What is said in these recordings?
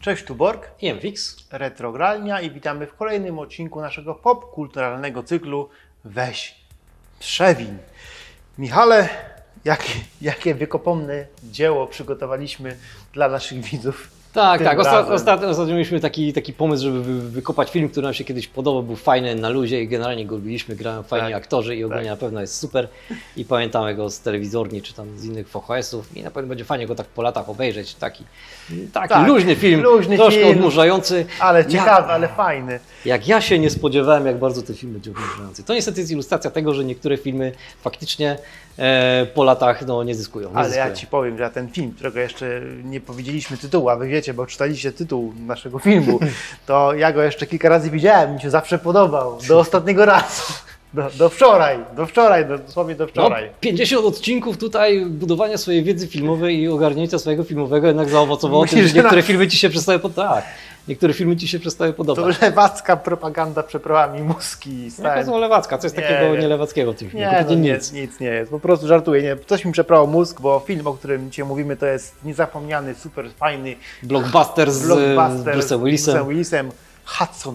Cześć, tu Borg, IMFix, Retrogralnia i witamy w kolejnym odcinku naszego popkulturalnego cyklu Weź Przewiń. Michale, jakie wykopomne dzieło przygotowaliśmy dla naszych widzów? Tak. Ostatnio mieliśmy taki pomysł, żeby wykopać film, który nam się kiedyś podobał, był fajny, na luzie i generalnie go lubiliśmy, grają fajni aktorzy i ogólnie na pewno jest super. I pamiętamy go z telewizorni czy tam z innych VHS-ów i na pewno będzie fajnie go tak po latach obejrzeć. Taki luźny film, troszkę odmurzający. Ale ciekawy, ale fajny. Jak ja się nie spodziewałem, jak bardzo ten film będzie odmurzający. To niestety jest ilustracja tego, że niektóre filmy faktycznie po latach nie zyskują. Ale ja Ci powiem, że ten film, którego jeszcze nie powiedzieliśmy tytułu, a Wy wiecie, bo czytaliście tytuł naszego filmu, to ja go jeszcze kilka razy widziałem, mi się zawsze podobał, do ostatniego razu. Do wczoraj, dosłownie do wczoraj. 50 odcinków tutaj budowania swojej wiedzy filmowej i ogarnięcia swojego filmowego jednak zaowocowało tym, że niektóre filmy Ci się przestały podobać. Niektóre filmy Ci się przestały podobać. To lewacka propaganda przeprała mi mózgi. Jaka to lewacka? Co jest takiego nielewackiego w tym filmie? Nic nie jest. Po prostu żartuję. Nie. Coś mi przeprało mózg, bo film, o którym dzisiaj mówimy, to jest niezapomniany, super fajny blockbuster z Bruce'em Willisem. Hudson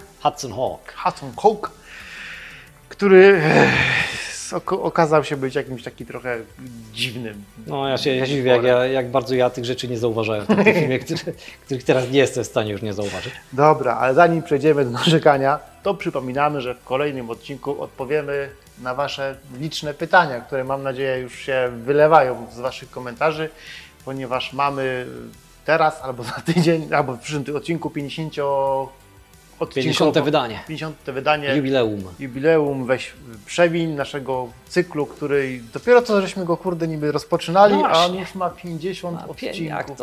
Hawk, który okazał się być jakimś taki trochę dziwnym. No ja się dziwię, jak bardzo ja tych rzeczy nie zauważałem w tym filmie, których teraz nie jestem w stanie już nie zauważyć. Dobra, ale zanim przejdziemy do narzekania, to przypominamy, że w kolejnym odcinku odpowiemy na Wasze liczne pytania, które mam nadzieję już się wylewają z Waszych komentarzy, ponieważ mamy teraz albo za tydzień, albo w przyszłym odcinku 50 wydanie. 50 wydanie. Jubileum. Weź Przewiń naszego cyklu, który dopiero co żeśmy go niby rozpoczynali, a on już ma 50 odcinków.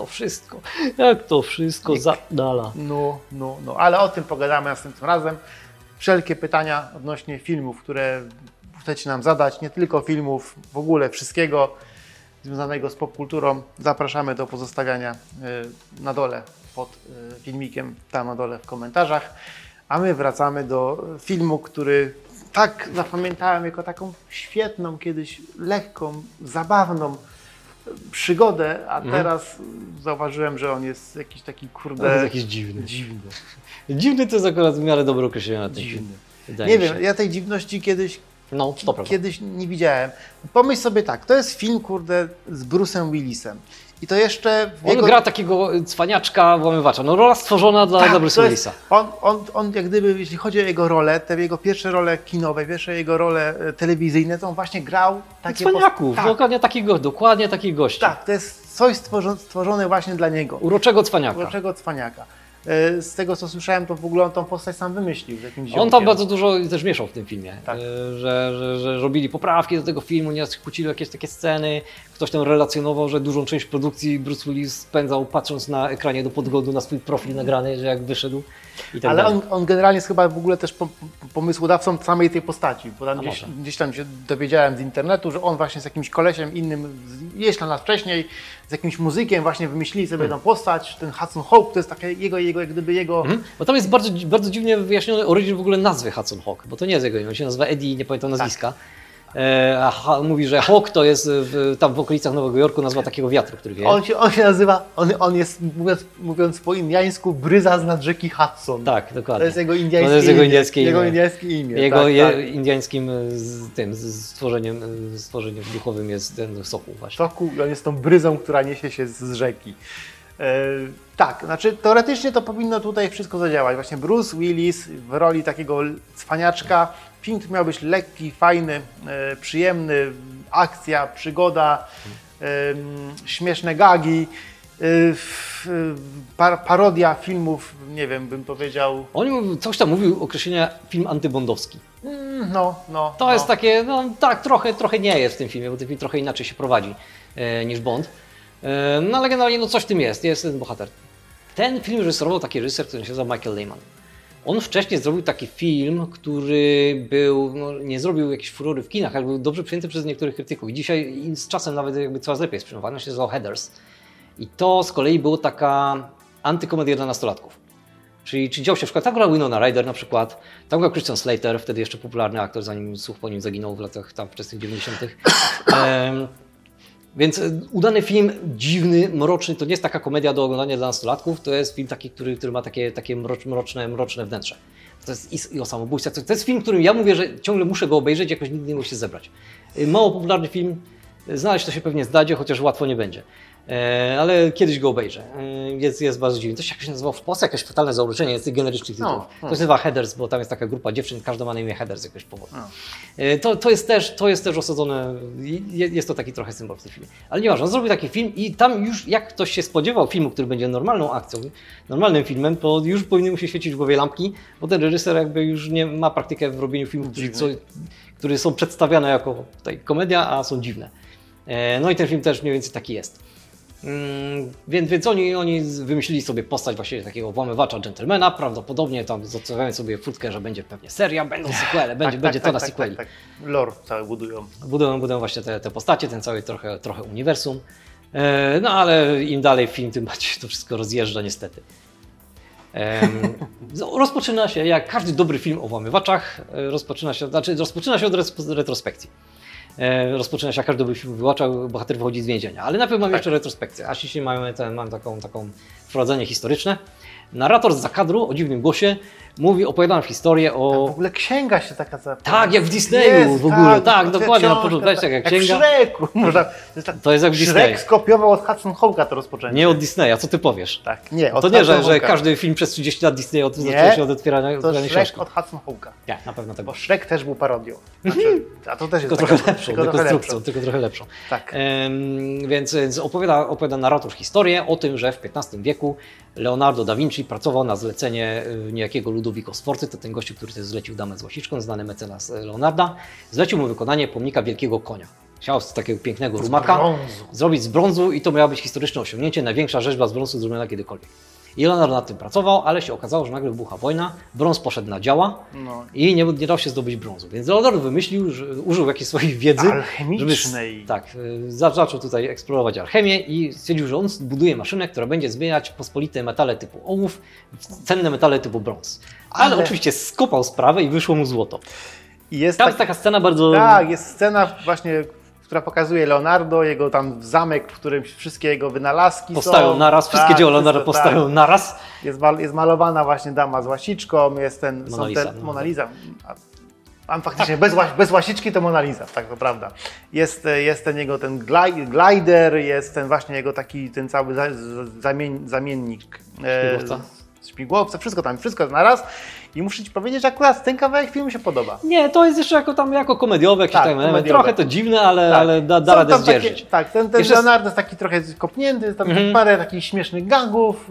Jak to wszystko zadala. No, ale o tym pogadamy następnym razem. Wszelkie pytania odnośnie filmów, które chcecie nam zadać, nie tylko filmów, w ogóle wszystkiego związanego z popkulturą, zapraszamy do pozostawiania na dole pod filmikiem, tam na dole w komentarzach. A my wracamy do filmu, który tak zapamiętałem jako taką świetną, kiedyś lekką, zabawną przygodę, a teraz zauważyłem, że on jest jakiś taki On jest jakiś dziwny. Dziwny to jest akurat w miarę dobre określenie na ten film. Nie wiem, ja tej dziwności kiedyś nie widziałem. Pomyśl sobie tak, to jest film, z Bruce'em Willisem. I to jeszcze... On gra takiego cwaniaczka, włamywacza. Rola stworzona dla Bruce'a Willisa. On jak gdyby, jeśli chodzi o jego rolę, te jego pierwsze role kinowe, pierwsze jego role telewizyjne, to on właśnie grał takie... Cwaniaków, dokładnie takich gości. Tak, to jest coś stworzone właśnie dla niego. Uroczego cwaniaka. Z tego co słyszałem, to w ogóle on tą postać sam wymyślił. On tam bardzo dużo też mieszał w tym filmie, że robili poprawki do tego filmu, nieraz kłócili jakieś takie sceny. Ktoś tam relacjonował, że dużą część produkcji Bruce Willis spędzał patrząc na ekranie do podglądu na swój profil nagrany, że jak wyszedł. Ale on generalnie jest chyba w ogóle też pomysłodawcą samej tej postaci, bo tam gdzieś tam się dowiedziałem z internetu, że on właśnie z jakimś kolesiem innym, jeśli lat wcześniej, z jakimś muzykiem właśnie wymyślili sobie tą postać, ten Hudson Hawk, to jest takie jego... Bo tam jest bardzo, bardzo dziwnie wyjaśniony origin w ogóle nazwy Hudson Hawk, bo to nie jest jego imię, on się nazywa Eddie, nie pamiętam nazwiska. Mówi, że Hawk to jest tam w okolicach Nowego Jorku nazwa takiego wiatru, który wieje. On się nazywa, on jest, mówiąc po indiańsku, bryza z nad rzeki Hudson. Tak, dokładnie. To jest jego indiańskie imię. Jego indiańskim stworzeniem duchowym jest ten sokół właśnie. Sokół, on jest tą bryzą, która niesie się z rzeki. Tak, znaczy teoretycznie to powinno tutaj wszystko zadziałać. Właśnie Bruce Willis w roli takiego cwaniaczka. Film miał być lekki, fajny, przyjemny, akcja, przygoda, śmieszne gagi, parodia filmów, nie wiem, bym powiedział. On coś tam mówił określenia film antybondowski. To jest takie, tak, trochę nie jest w tym filmie, bo ten film trochę inaczej się prowadzi niż Bond. Ale generalnie coś w tym jest ten bohater. Ten film reżyserował taki reżyser, który się nazywa Michael Lehmann. On wcześniej zrobił taki film, który nie zrobił jakiejś furory w kinach, ale był dobrze przyjęty przez niektórych krytyków. I dzisiaj z czasem nawet jakby coraz lepiej jest przyjmowany, się nazywał Heathers. I to z kolei była taka antykomedia dla nastolatków. Czyli działo się w szkole, tak grał Winona Ryder na przykład, tak grał Christian Slater, wtedy jeszcze popularny aktor, zanim słuch po nim zaginął w latach tam wczesnych 90. Więc udany film, dziwny, mroczny, to nie jest taka komedia do oglądania dla nastolatków, to jest film taki, który ma takie mroczne wnętrze. To jest i o samobójstwach. To jest film, którym ja mówię, że ciągle muszę go obejrzeć, jakoś nigdy nie muszę się zebrać. Mało popularny film, znaleźć to się pewnie zdadzie, chociaż łatwo nie będzie. Ale kiedyś go obejrzę. Jest bardzo dziwny. To się jakoś nazywało w Polsce, jakieś fatalne zauroczenie, jest tych generycznych tytułów. To się nazywa Heathers, bo tam jest taka grupa dziewczyn, każda ma na imię Heathers z jakiegoś powodu. To jest też osadzone, jest to taki trochę symbol w tym filmie. Ale nieważne, on zrobił taki film i tam już jak ktoś się spodziewał filmu, który będzie normalną akcją, normalnym filmem, to już powinny mu się świecić w głowie lampki, bo ten reżyser jakby już nie ma praktykę w robieniu filmów, które są przedstawiane jako tutaj komedia, a są dziwne. No i ten film też mniej więcej taki jest. Więc oni wymyślili sobie postać właśnie takiego włamywacza dżentelmena, prawdopodobnie tam zostawiają sobie furtkę, że będzie pewnie seria, będą sequele, będzie to na sequeli. Tak. Lore cały budują. Budują właśnie te postacie, ten cały trochę uniwersum. No ale im dalej film, tym bardziej to wszystko rozjeżdża niestety. Rozpoczyna się, jak każdy dobry film o włamywaczach, rozpoczyna się od retrospekcji. Rozpoczyna się, jak każdy dobry film wyłaczał, bohater wychodzi z więzienia. Ale najpierw mamy jeszcze retrospekcję. A jeśli mamy taką wprowadzenie historyczne. Narrator z zakadru o dziwnym głosie opowiada nam historię o... W ogóle księga się taka... Tak, jak w Disneyu w ogóle. Tak, dokładnie. Na początku jak księga. Jak w Shreku. To jest jak w Disneyu. Shrek skopiował od Hudson Hawk'a to rozpoczęcie. Nie od Disneya, co ty powiesz? Tak, nie, od to nie, że każdy film przez 30 lat Disneya zaczął się od otwierania to książki. Shrek od Hudson Hawk'a. Nie, na pewno tak. Bo Shrek też był parodią. A to też jest tylko trochę lepszą, tylko trochę lepszą. Tak. Więc opowiada narrator historię o tym, że w XV wieku Leonardo da Vinci pracował na zlecenie niejakiego Ludovico Sforzy, to ten gościu, który też zlecił damę z łasiczką, znany mecenas Leonarda, zlecił mu wykonanie pomnika wielkiego konia. Chciał z takiego pięknego rumaka zrobić z brązu i to miało być historyczne osiągnięcie, największa rzeźba z brązu zrobiona kiedykolwiek. I Leonardo nad tym pracował, ale się okazało, że nagle wybucha wojna, brąz poszedł na działa i nie dał się zdobyć brązu. Więc Leonardo wymyślił, że użył jakiejś swojej wiedzy alchemicznej. Zaczął tutaj eksplorować alchemię i stwierdził, że on buduje maszynę, która będzie zmieniać pospolite metale typu ołów w cenne metale typu brąz. Ale oczywiście skopał sprawę i wyszło mu złoto. Jest taka scena bardzo... Tak, jest scena właśnie, która pokazuje Leonardo, jego tam zamek, w którym wszystkie jego wynalazki powstają naraz, wszystkie dzieła Leonardo powstają naraz. Jest malowana właśnie dama z łasiczką, jest Mona Lisa. A faktycznie bez łasiczki to Mona Lisa, tak to prawda. Jest ten jego ten glider, jest ten właśnie jego taki ten cały zamiennik. Śmigłowca, wszystko naraz. I muszę Ci powiedzieć, że akurat ten kawałek filmu się podoba. Nie, to jest jeszcze jako komediowe, trochę to dziwne, ale da radę zdzierżyć. Ten Leonardo jest taki trochę kopnięty, jest tam parę takich śmiesznych gangów.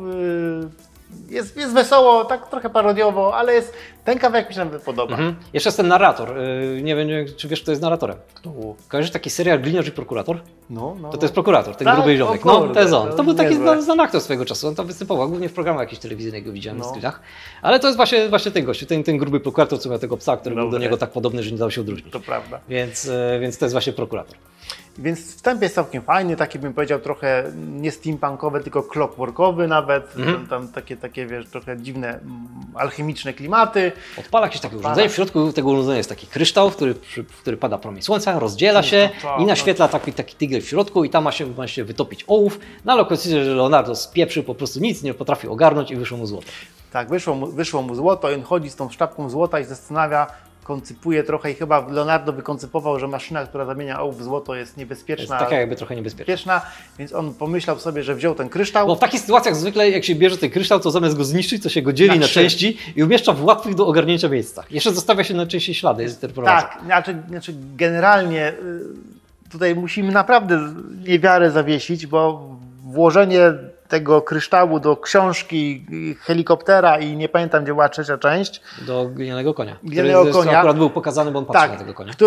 Jest wesoło, tak trochę parodiowo, ale ten kawałek mi się nawet podoba. Jeszcze jest ten narrator. Nie wiem, czy wiesz, kto jest narratorem. Kojarzysz taki serial Gliniarz i prokurator? To jest prokurator, ten gruby ziomek. To jest on. To był taki znany aktor swojego czasu. On tam występował, głównie w programach jakichś telewizyjnych go widziałem w screenach. Ale to jest właśnie ten gościu, ten gruby prokurator, co miał tego psa, który był do niego tak podobny, że nie dał się odróżnić. To prawda. Więc to jest właśnie prokurator. Więc wstęp jest całkiem fajny, taki bym powiedział trochę nie steampunkowy, tylko clockworkowy nawet. Tam takie wiesz, trochę dziwne, alchemiczne klimaty. Odpala jakieś takie urządzenie, w środku tego urządzenia jest taki kryształ, w który pada promień słońca, rozdziela się i naświetla taki tygiel w środku i tam ma się wytopić ołów. No ale okazuje się, że Leonardo spieprzył, po prostu nic nie potrafił ogarnąć i wyszło mu złoto. Tak, wyszło mu złoto i on chodzi z tą sztabką złota i zastanawia, koncypuje trochę i chyba Leonardo wykoncypował, że maszyna, która zamienia ołów w złoto jest niebezpieczna. Jest taka jakby trochę niebezpieczna. Więc on pomyślał sobie, że wziął ten kryształ. Bo w takich sytuacjach zwykle jak się bierze ten kryształ, to zamiast go zniszczyć, to się go dzieli na części i umieszcza w łatwych do ogarnięcia miejscach. Jeszcze zostawia się na części ślady. Tak, znaczy generalnie tutaj musimy naprawdę niewiarę zawiesić, bo włożenie tego kryształu do książki, helikoptera i nie pamiętam, gdzie była trzecia część. Do glinianego konia. Glinianego konia. Akurat był pokazany, bo on patrzył na tego konia.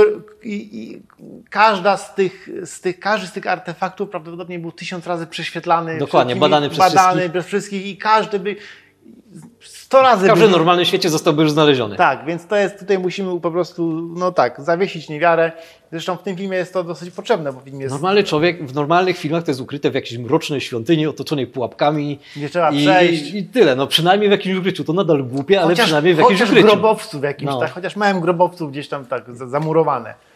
Każdy z tych artefaktów prawdopodobnie był 1000 razy prześwietlany. Dokładnie, badany przez wszystkich i każdy by 100 razy... W każdym normalnym świecie zostałby już znaleziony. Tak, więc tutaj musimy po prostu, zawiesić niewiarę. Zresztą w tym filmie jest to dosyć potrzebne, bo film jest... Normalny człowiek w normalnych filmach to jest ukryte w jakiejś mrocznej świątyni otoczonej pułapkami. Nie trzeba przejść. I tyle, przynajmniej w jakimś ukryciu. To nadal głupie, ale przynajmniej w jakimś ukryciu. Grobowcu w jakimś, chociaż małym grobowcu gdzieś tam tak zamurowane.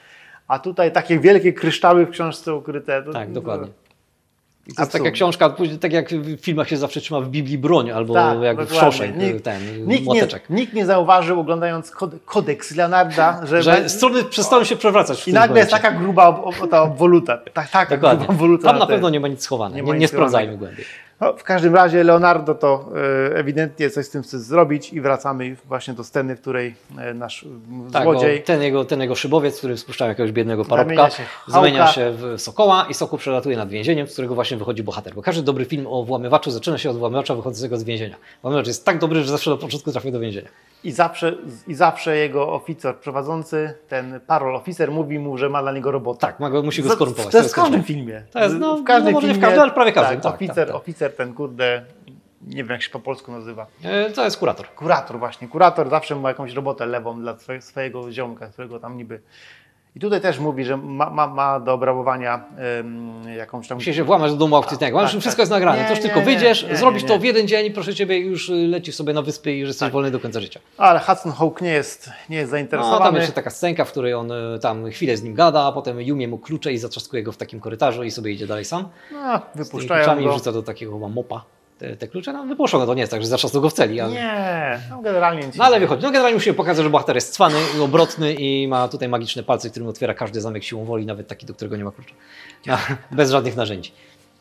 a tutaj takie wielkie kryształy w książce ukryte. Tak, dokładnie. I to jest taka książka, tak jak w filmach się zawsze trzyma w Biblii broń, albo tak, jak w Szoszek, młoteczek. Nikt nie zauważył, oglądając kodeks Leonarda, że strony przestaną się przewracać. I nagle jest taka gruba ta obwoluta. Tak, dokładnie. Gruba obwoluta tam na pewno nie ma nic schowane, nie sprawdzajmy głębiej. No, w każdym razie Leonardo to ewidentnie coś z tym chce zrobić i wracamy właśnie do sceny, w której nasz złodziej... Ten jego szybowiec, który spuszczał jakiegoś biednego parobka, zamienia się w sokoła i Sokół przelatuje nad więzieniem, z którego właśnie wychodzi bohater. Bo każdy dobry film o włamywaczu zaczyna się od włamywacza wychodzącego z więzienia. Włamywacz jest tak dobry, że zawsze na początku trafia do więzienia. I zawsze jego oficer prowadzący, ten parol oficer, mówi mu, że ma dla niego robotę. Tak, musi go skorumpować. To jest w każdym filmie. To jest, w każdym może filmie. Nie w każdym, ale prawie każdym. Tak, oficer ten kurde, nie wiem jak się po polsku nazywa. To jest kurator. Kurator właśnie. Kurator zawsze ma jakąś robotę lewą dla swojego ziomka, którego tam niby... I tutaj też mówi, że ma do obrabowania jakąś tam... Musisz się włamać do domu aukcyjnego. Wszystko jest nagrane. To już tylko wyjdziesz, zrobisz to w jeden dzień i proszę Ciebie, już lecisz sobie na wyspie i że jesteś wolny do końca życia. Ale Hudson Hawk nie jest zainteresowany. Tam jeszcze taka scenka, w której on tam chwilę z nim gada, a potem Yumi mu klucze i zatrzaskuje go w takim korytarzu i sobie idzie dalej sam. No, wypuszczają kluczami go. Wrzuca do takiego chyba mopa te klucze. No wypuszczą go, to nie jest tak, że zatrzasnął go w celi. Ale... Nie, no generalnie nic. No ale wychodzi. No generalnie musimy pokazać, że bohater jest cwany i obrotny i ma tutaj magiczne palce, którym otwiera każdy zamek siłą woli, nawet taki, do którego nie ma klucza. Bez żadnych narzędzi.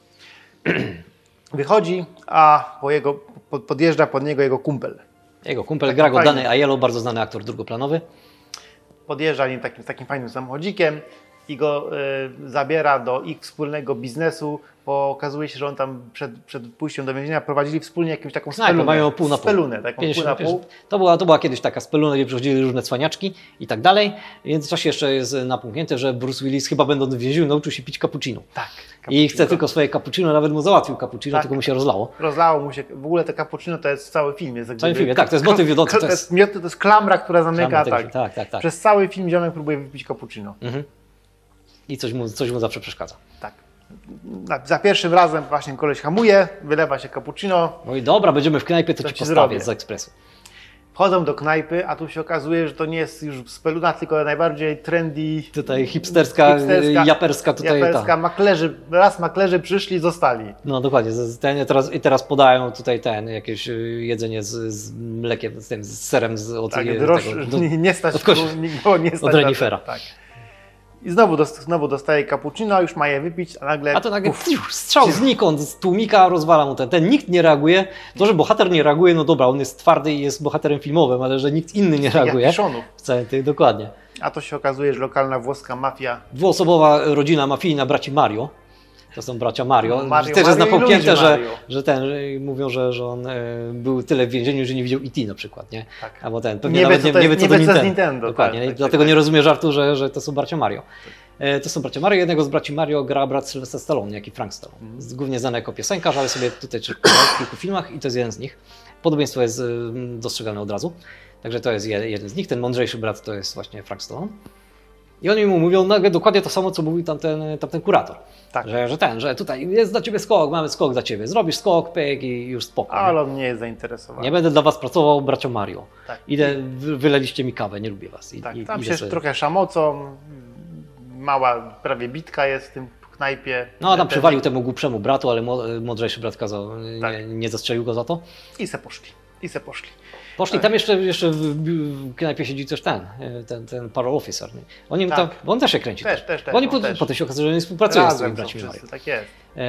Wychodzi, a podjeżdża pod niego jego kumpel. Jego kumpel gra go Danny Aiello, bardzo znany aktor drugoplanowy. Podjeżdża nim takim fajnym samochodzikiem i go zabiera do ich wspólnego biznesu, bo okazuje się, że on tam przed pójściem do więzienia prowadzili wspólnie jakąś taką spelunę. Mają pół na pół. Spelunę, taką 50, pół na pół. To była kiedyś taka speluna, gdzie przychodzili różne cwaniaczki i tak dalej. W międzyczasie jeszcze jest napomknięte, że Bruce Willis chyba będąc w więzieniu nauczył się pić cappuccino. Tak. I chce tylko swoje cappuccino, nawet mu załatwił cappuccino, tylko mu się rozlało. Rozlało mu się. W ogóle te cappuccino to jest cały film. Jest w całym filmie, tak, to jest motyw wiodący. To jest klamra, która zamyka. Tak. Przez cały film ziomek próbuje wypić cappuccino. I coś mu zawsze przeszkadza. Tak. Za pierwszym razem właśnie koleś hamuje, wylewa się cappuccino. Oj, dobra, będziemy w knajpie, to ci postawię z ekspresu. Wchodzą do knajpy, a tu się okazuje, że to nie jest już speluna, tylko najbardziej trendy... Tutaj hipsterska, japerska. Maklerzy przyszli, zostali. No dokładnie. Teraz podają tutaj jakieś jedzenie z mlekiem, z serem, nie stać od renifera. Tak. I znowu dostaje cappuccino, już ma je wypić, a nagle... A to nagle strzał znikąd, z tłumika rozwala mu ten nikt nie reaguje. To, że bohater nie reaguje, no dobra, on jest twardy i jest bohaterem filmowym, ale że nikt inny nie reaguje. Dokładnie. A to się okazuje, że lokalna włoska mafia... Dwuosobowa rodzina mafijna braci Mario. To są bracia Mario. Też jest napomknięte, że mówią, że on był tyle w więzieniu, że nie widział E.T. na przykład, nie? Tak. Albo pewnie nawet nie wie, co to Nintendo. Dokładnie. Tak, dlatego nie rozumie żartu, że to są bracia Mario. To są bracia Mario. Jednego z braci Mario gra brat Sylwester Stallone, jak i Frank Stallone. Głównie znany jako piosenkarz, ale sobie tutaj w kilku filmach i to jest jeden z nich. Podobieństwo jest dostrzegalne od razu. Także to jest jeden z nich. Ten mądrzejszy brat to jest właśnie Frank Stallone. I oni mu mówią nagle dokładnie to samo, co mówił tamten kurator. Tak. Że tutaj jest dla ciebie skok, mamy skok dla ciebie. Zrobisz skok, pyk i już spoko. Ale on nie jest zainteresowany. Nie będę dla was pracował, bracio Mario. Tak. Wyleliście mi kawę, nie lubię was. Tam się trochę szamocą, mała prawie bitka jest w tym knajpie. No a tam przywalił temu głupszemu bratu, ale mądrzejszy brat kazał, nie zastrzelił go za to. I se poszli. Poszli, tam jeszcze w knajpie siedzi też ten parole officer. Bo on też się kręci. Też. Potem się okazuje, że oni współpracują z tymi braćmi Mario. Tak jest.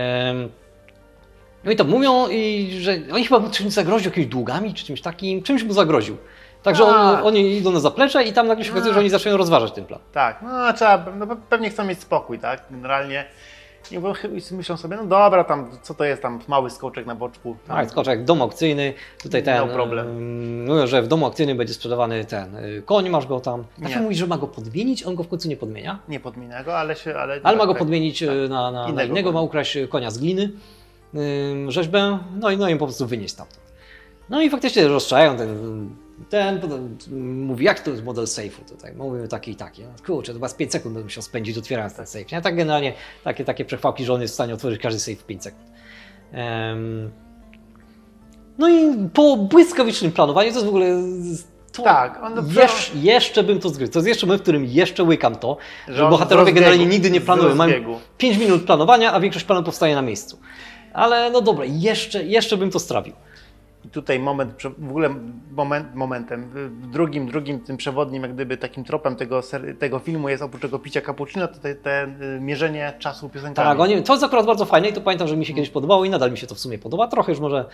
No i to mówią, że oni chyba mu czymś zagroził, jakimiś długami czy czymś takim, czymś mu zagroził. Także oni idą na zaplecze i tam nagle się okazuje, że oni zaczynają rozważać ten plan. Tak, pewnie chcą mieć spokój, tak, generalnie. I myślą sobie, no dobra, tam co to jest, tam mały skoczek na boczku. Skoczek, dom aukcyjny, tutaj no problem. Mówią, że w domu aukcyjnym będzie sprzedawany koń, masz go tam. Tak mówi, że ma go podmienić, on go w końcu nie podmienia. Nie podmienia go, ale ma go podmienić na innego, ma ukraść konia z gliny, rzeźbę, no i po prostu wynieść stamtąd. No i faktycznie rozstrzajają ten mówi, jak to jest model safe'u tutaj. Mówimy taki i taki. Kurczę, to chyba z 5 sekund będę musiał spędzić otwierając ten safe. Nie? Tak generalnie takie przechwałki, że on jest w stanie otworzyć każdy safe w 5 sekund. No i po błyskawicznym planowaniu, to jest w ogóle to Tak, jeszcze bym to zgryzł. To jest jeszcze moment, w którym jeszcze łykam to, że on bohaterowie z generalnie rozbiegu, nigdy nie z planują. Mają rozbiegu. 5 minut planowania, a większość planu powstaje na miejscu. Ale no dobra, jeszcze bym to strawił. I tutaj w ogóle momentem, drugim tym przewodnim, jak gdyby takim tropem tego filmu jest oprócz tego picia cappuccino, to te mierzenie czasu piosenkami. Tak, to jest akurat bardzo fajne i to pamiętam, że mi się kiedyś podobało i nadal mi się to w sumie podoba. Trochę już może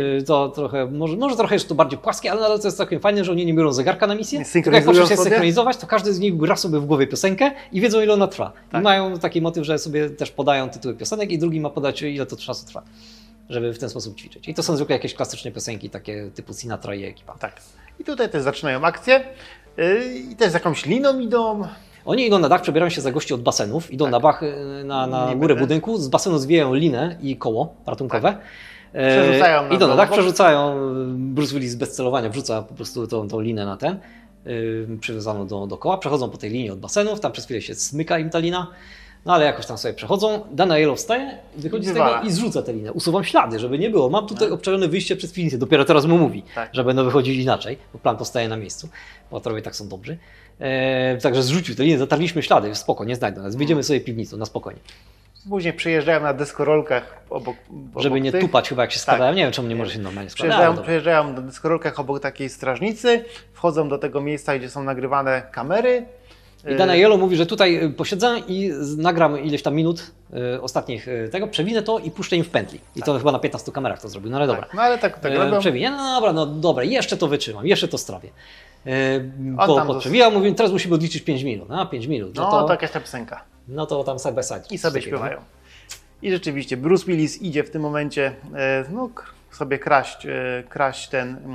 może trochę jest to bardziej płaskie, ale nadal to jest całkiem fajne, że oni nie biorą zegarka na misję. Tylko jak poszli się synchronizować, to każdy z nich gra sobie w głowie piosenkę i wiedzą, ile ona trwa. Tak. I mają taki motyw, że sobie też podają tytuły piosenek i drugi ma podać, ile to czasu trwa, żeby w ten sposób ćwiczyć. I to są zwykle jakieś klasyczne piosenki, takie typu Sinatra i ekipa. Tak. I tutaj też zaczynają akcje i też z jakąś liną idą. Oni idą na dach, przebierają się za gości od basenów, idą na dach, na górę budynku, z basenu zwijają linę i koło ratunkowe. Tak. Przerzucają idą na dach, przerzucają, Bruce Willis bez celowania wrzuca po prostu tą linę na przywiązaną do koła, przechodzą po tej linii od basenów, tam przez chwilę się smyka im ta lina. No ale jakoś tam sobie przechodzą, Danielo wstaje, wychodzi z tego i zrzuca tę linę. Usuwam ślady, żeby nie było. Mam tutaj obczajone wyjście przez piwnicę. Dopiero teraz mu mówi, że będą wychodzili inaczej, bo plan powstaje na miejscu. Bohaterowie tak są dobrzy. Także zrzucił tę linię, zatarliśmy ślady, spoko, nie znajdą nas. Wyjdziemy sobie piwnicą, na spokojnie. Później przejeżdżają na deskorolkach obok żeby nie tupać chyba jak się składają. Nie wiem, czemu nie może się normalnie składać. Przejeżdżają na deskorolkach obok takiej strażnicy, wchodzą do tego miejsca, gdzie są nagrywane kamery. I Danielo mówi, że tutaj posiedzę i nagram ileś tam minut ostatnich tego, przewinę to i puszczę im w pętli. I to chyba na 15 kamerach to zrobił, no ale dobra. No ale tak robią. Przewinę, no dobra, jeszcze to wytrzymam, jeszcze to strawię. Przewijał, mówi, teraz musimy odliczyć 5 minut. 5 minut. No to jakaś ta piosenka. No to tam side by side. I sobie śpiewają. I rzeczywiście Bruce Willis idzie w tym momencie sobie kraść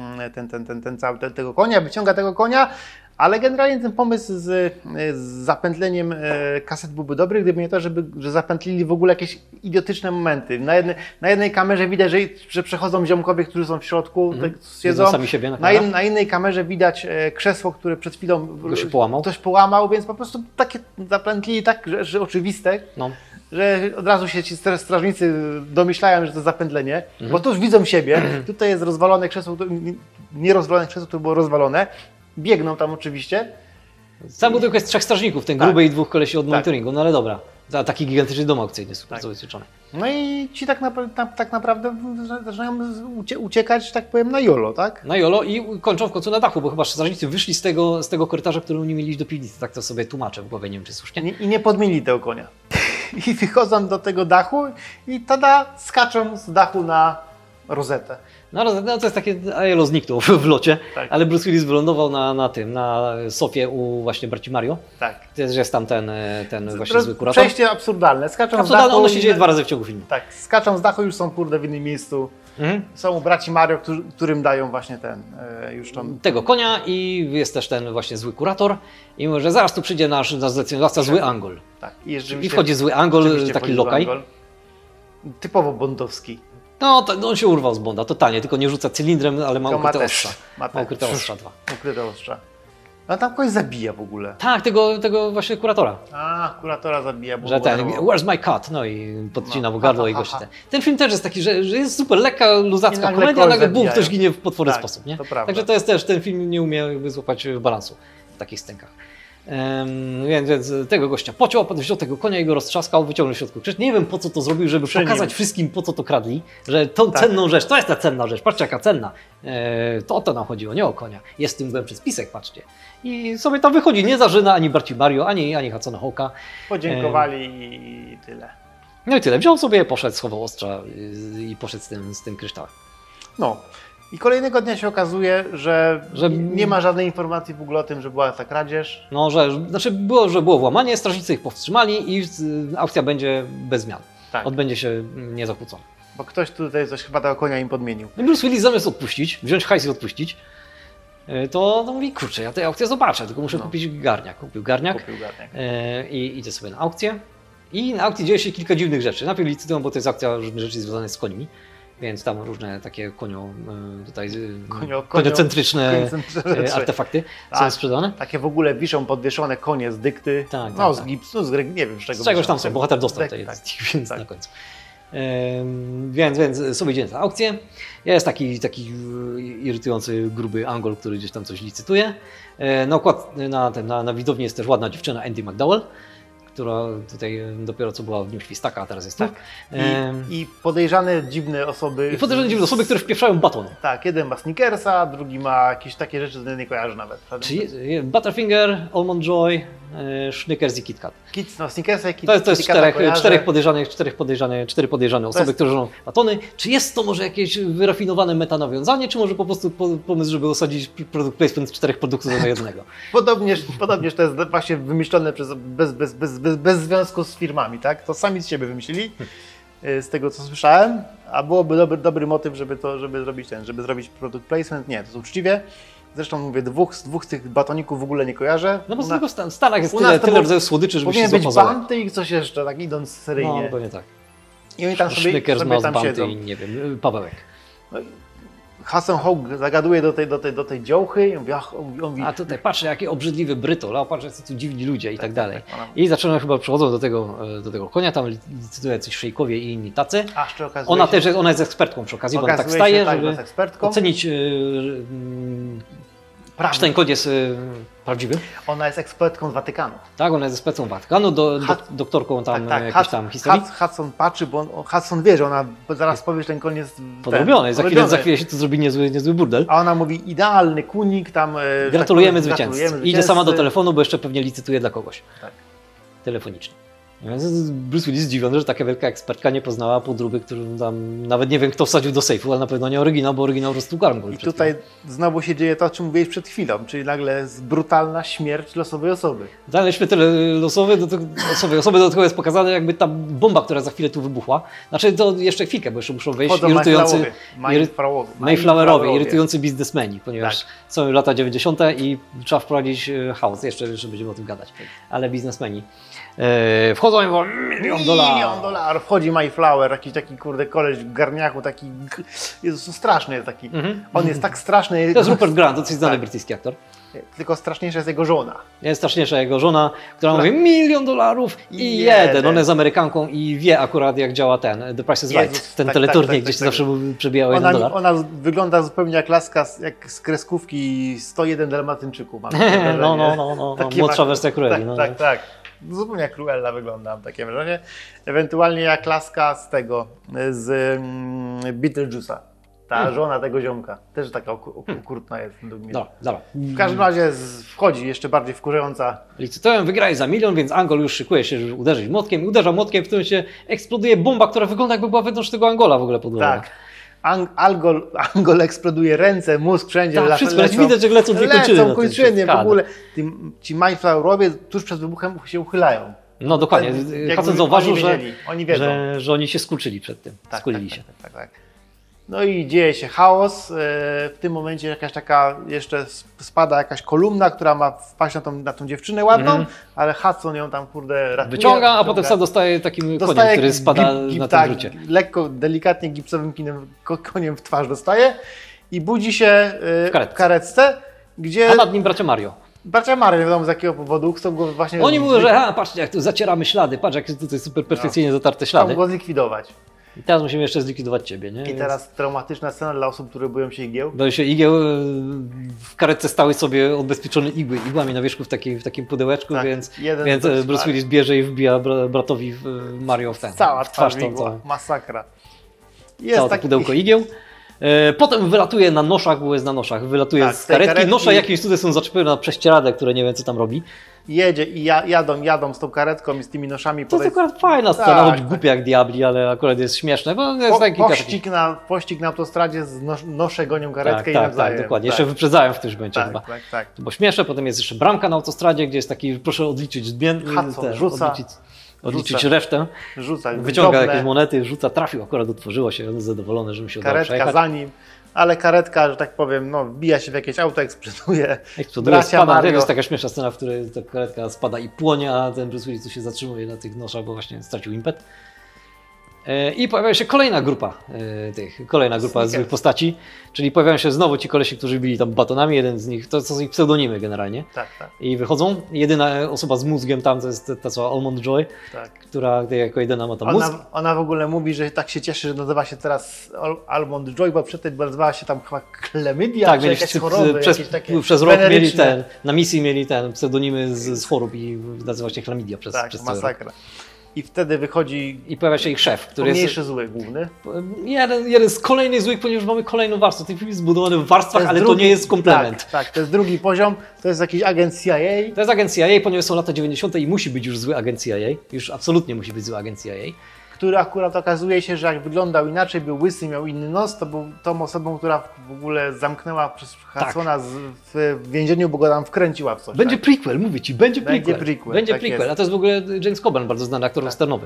tego konia, wyciąga tego konia, ale generalnie ten pomysł z zapętleniem kaset byłby dobry, gdyby nie to, że zapętlili w ogóle jakieś idiotyczne momenty. Na jednej kamerze widać, że przechodzą ziomkowie, którzy są w środku, siedzą. Sami siebie na innej kamerze widać krzesło, które przed chwilą ktoś połamał, więc po prostu takie zapętlili tak, że oczywiste. No. Że od razu się ci strażnicy domyślają, że to zapętlenie, bo tu już widzą siebie. Tutaj jest rozwalone krzesło, nie rozwalone krzesło, to było rozwalone. Biegną tam oczywiście. Sam budynku jest 3 strażników, ten gruby i 2 kolesi od monitoringu, no ale dobra. Taki gigantyczny dom aukcyjny, super zabezpieczony. No i ci tak naprawdę zaczynają uciekać, że tak powiem, na jolo, tak? Na jolo i kończą w końcu na dachu, bo chyba strażnicy wyszli z tego korytarza, którym nie mieli iść do piwnicy. Tak to sobie tłumaczę w głowie, nie wiem czy słusznie. I nie podmienili tego konia. I wychodzą do tego dachu i tada, skaczą z dachu na rozetę. No to jest takie, Aiello zniknął w locie, ale Bruce Willis wylądował na sofie u właśnie braci Mario. Tak. Też jest tam ten właśnie zły kurator. Przejście absurdalne. Skaczą z dachu. Ono się dzieje 2 razy w ciągu filmu. Tak, skaczą z dachu, już są w innym miejscu. Są u braci Mario, którym dają właśnie tego konia i jest też ten właśnie zły kurator i mówi, że zaraz tu przyjdzie nasz zleceniodawca zły Angol. Tak. I wchodzi zły Angol, taki lokaj. Typowo bondowski. No, on się urwał z Bonda, totalnie, tylko nie rzuca cylindrem, ale ma ukryte ostrza. Ma ukryte ostrza 2. Ukryte ostrza. No tam kogoś zabija w ogóle. Tak, tego właśnie kuratora. Kuratora zabija. Że where's my cut? No i podcina w gardło i gości. Ten film też jest taki, że jest super lekka, luzacka komedia, a nagle bum, ktoś ginie w potworny sposób, nie? Także to jest też, ten film nie umie złapać balansu w takich scenkach. Więc tego gościa pociął, a potem wziął tego konia i go roztrzaskał, wyciągnął w środku krzyż. Nie wiem po co to zrobił, żeby pokazać wszystkim po co to kradli, że tą cenną rzecz, to jest ta cenna rzecz, patrzcie jaka cenna. To o to nam chodziło, nie o konia. Jest w tym głębszy spisek, patrzcie. I sobie tam wychodzi, nie zażyna ani braci Mario, ani Hatsona Hawka. Podziękowali i tyle. No i tyle, wziął sobie, poszedł, schował ostrza i poszedł z tym kryształem. No. I kolejnego dnia się okazuje, że nie ma żadnej informacji w ogóle o tym, że była ta kradzież. No, że było włamanie, strażnicy ich powstrzymali i aukcja będzie bez zmian. Tak. Odbędzie się niezakłócona. Bo ktoś tutaj coś chyba tego konia im podmienił. I Bruce Willis zamiast odpuścić, wziąć hajs i odpuścić, to mówi, kurczę, ja tę aukcję zobaczę, tylko muszę kupić garniak. Kupił garniak. I idzie sobie na aukcję. I na aukcji dzieje się kilka dziwnych rzeczy. Najpierw licytują, bo to jest aukcja różnych rzeczy związane z końmi. Więc tam różne takie koniocentryczne artefakty są sprzedane. Takie w ogóle wiszą podwieszone konie z dykty, z gipsu, nie wiem z czego. Z czegoś tam są, bohater dostał więc na końcu. Więc sobie idzie na aukcję. Jest taki irytujący, gruby Angol, który gdzieś tam coś licytuje. Na widowni jest też ładna dziewczyna Andy McDowell, która tutaj dopiero co była w Nim Świstaka, a teraz jest tak. I podejrzane dziwne osoby. I podejrzane dziwne osoby, które wpieprzają batony. Tak, jeden ma Snickersa, drugi ma jakieś takie rzeczy, które nie kojarzę nawet. Czyli Butterfinger, Almond Joy, Snickers i KitKat. Snickersa i To jest cztery podejrzane osoby, które żoną batony. Czy jest to może jakieś wyrafinowane metanawiązanie, czy może po prostu pomysł, żeby osadzić produkt placement 4 produktów do jednego? Podobnież to jest właśnie wymyślone bez związku z firmami, tak? To sami z siebie wymyślili, z tego co słyszałem, a byłoby dobry motyw, żeby zrobić product placement. Nie, to jest uczciwie. Zresztą mówię, dwóch z tych batoników w ogóle nie kojarzę. No bo tylko w Stanach jest tyle rodzajów słodyczy, żeby się powinien być zapozować. Banty i coś jeszcze, tak idąc seryjnie. No, pewnie tak. I oni tam sobie tam siedzą. I nie wiem, Pawełek. Hudson Hawk zagaduje do tej dziołchy i on mówi, a tutaj patrzę, jaki obrzydliwy brytol, a patrzę, co tu dziwni ludzie i tak dalej. Tak, I zaczynają chyba przychodzą do tego konia, tam licytują jacyś szejkowie i inni tacy. A jeszcze okazuje się, ona jest ekspertką przy okazji, bo ona tak wstaje, żeby ocenić, czy ten kod jest prawdziwy. Ona jest ekspertką z Watykanu. Tak, ona jest ekspertką Watykanu, doktorką tam jakiejś tam historii. Hudson patrzy, bo Hudson wie, że ona zaraz powie, że ten koń jest podrobiony. Za chwilę się to zrobi niezły burdel. A ona mówi, idealny kunik, tam... Gratulujemy zwycięzcy. Idzie sama do telefonu, bo jeszcze pewnie licytuje dla kogoś. Tak. Telefonicznie. Bruce Willis zdziwiony, że taka wielka ekspertka nie poznała podróby, którą tam nawet nie wiem kto wsadził do sejfu, ale na pewno nie oryginał, bo oryginał roztłukałem go. I tutaj znowu się dzieje to, o czym mówiłeś przed chwilą, czyli nagle jest brutalna śmierć losowej osoby. Dalej śmierć losowej osoby do tego jest pokazane jakby ta bomba, która za chwilę tu wybuchła. Znaczy to jeszcze chwilkę, bo jeszcze muszą wejść Mayflowerowie, irytujący biznesmeni, ponieważ są lata 90. i trzeba wprowadzić chaos, jeszcze będziemy o tym gadać, ale biznesmeni. Wchodzą i mówią $1 $1 milion. Wchodzi Mayflower, jakiś taki kurde koleś w garniaku, taki, Jezus, straszny jest taki. On jest tak straszny. To jest Rupert Grant, to jest znany brytyjski aktor. Tylko straszniejsza jest jego żona. Jest straszniejsza jego żona, która mówi $1 milion i jeden. Ona jest Amerykanką i wie akurat jak działa The Price is Right. Ten teleturniej, gdzie się zawsze przebijał $1. Ona wygląda zupełnie jak laska jak z kreskówki 101 Dalmatyńczyków. No. Młodsza wersja Cruelli. Tak. Zupełnie jak Cruella wygląda w takim razie. Ewentualnie jak laska z Beetlejuice'a. Ta żona tego ziomka. Też taka okrutna jest. Dobra. W każdym razie wchodzi jeszcze bardziej wkurzająca. Licytują, wygrali za $1 milion, więc Angol już szykuje się, żeby uderzyć młotkiem. I uderza młotkiem, w którym się eksploduje bomba, która wygląda jakby była wewnątrz tego Angola w ogóle podłożona. Tak. Angol eksploduje, ręce, mózg, wszędzie. Tak, wszystko widać, że lecą dwie kończyny. W ogóle ci Mayflowerowie tuż przed wybuchem się uchylają. No dokładnie. Facet zauważył, oni wiedzą. że oni się skurczyli przed tym. Skulili się. Tak. No i dzieje się chaos. W tym momencie jakaś taka jeszcze spada jakaś kolumna, która ma wpaść na tą dziewczynę ładną, ale Hudson ją tam kurde ratuje. Wyciąga, a potem sam dostaje takim koniem, który spada na tym drucie. Lekko, delikatnie gipsowym koniem w twarz dostaje i budzi się w karetce, gdzie... A nad nim bracia Mario. Bracia Mario, nie wiadomo z jakiego powodu, chcą go właśnie... Oni mówią, że patrzcie jak tu zacieramy ślady, patrz jak tutaj super perfekcyjnie zatarte ślady. Chcą go zlikwidować. I teraz musimy jeszcze zlikwidować ciebie, nie? I teraz traumatyczna scena dla osób, które boją się igieł. Boją się igieł, w karetce stały sobie odbezpieczone igłami na wierzchu w takim pudełeczku, więc Bruce Willis bierze i wbija bratowi Mario w ten. Cała twarz igła, masakra. Całe to pudełko igieł. Potem wylatuje na noszach, bo jest na noszach, wylatuje z karetki. Nosze jakieś tutaj są zaczepione na prześcieradę, które nie wiem co tam robi. Jedzie i jadą z tą karetką i z tymi noszami. To jest akurat fajna scena, choć głupia jak diabli, ale akurat jest śmieszne. Bo jest pościg na autostradzie z nosze gonią karetkę i nawzajem. Tak, dokładnie. Jeszcze wyprzedzają w tym momencie chyba. Tak. To było śmieszne, potem jest jeszcze bramka na autostradzie, gdzie jest taki, proszę odliczyć odliczyć resztę. Wyciąga jakieś monety, rzuca, trafił, akurat otworzyło się, on jest zadowolony, że mu się udało przejechać. Karetka za nim. Ale karetka, że tak powiem, wbija się w jakieś auto, eksploduje. Spada. To jest taka śmieszna scena, w której ta karetka spada i płonie, a ten Bruce Willis tu się zatrzymuje na tych noszach, bo właśnie stracił impet. I pojawia się kolejna grupa złych postaci, czyli pojawiają się znowu ci kolesi, którzy byli tam batonami, jeden z nich, to są ich pseudonimy generalnie. Tak, tak. I wychodzą. Jedyna osoba z mózgiem tam to jest ta co Almond Joy, tak. Która jako jedyna ma tam mózg. Ona w ogóle mówi, że tak się cieszy, że nazywa się teraz Almond Joy, bo przedtem nazywała się tam chyba Chlamydia, tak, czy jakieś choroby, przez rok mieli na misji mieli pseudonimy z chorób i nazywa się Chlamydia przez masakra. Rok. I wtedy wychodzi... I pojawia się ich szef, który jest... zły główny. Jeden z kolejnych złych, ponieważ mamy kolejną warstwę. Ten film jest zbudowany w warstwach, ale to nie jest komplement. Tak, to jest drugi poziom. To jest jakiś agent CIA. To jest agent CIA, ponieważ są lata 90. i musi być już zły agent CIA. Już absolutnie musi być zły agent CIA. Który akurat okazuje się, że jak wyglądał inaczej, był łysy, miał inny nos, to był tą osobą, która w ogóle zamknęła przez Hudsona w więzieniu, bo go tam wkręciła w coś. Będzie prequel, mówię ci, będzie prequel. Będzie tak prequel, a to jest w ogóle James Coburn, bardzo znany aktor westernowy.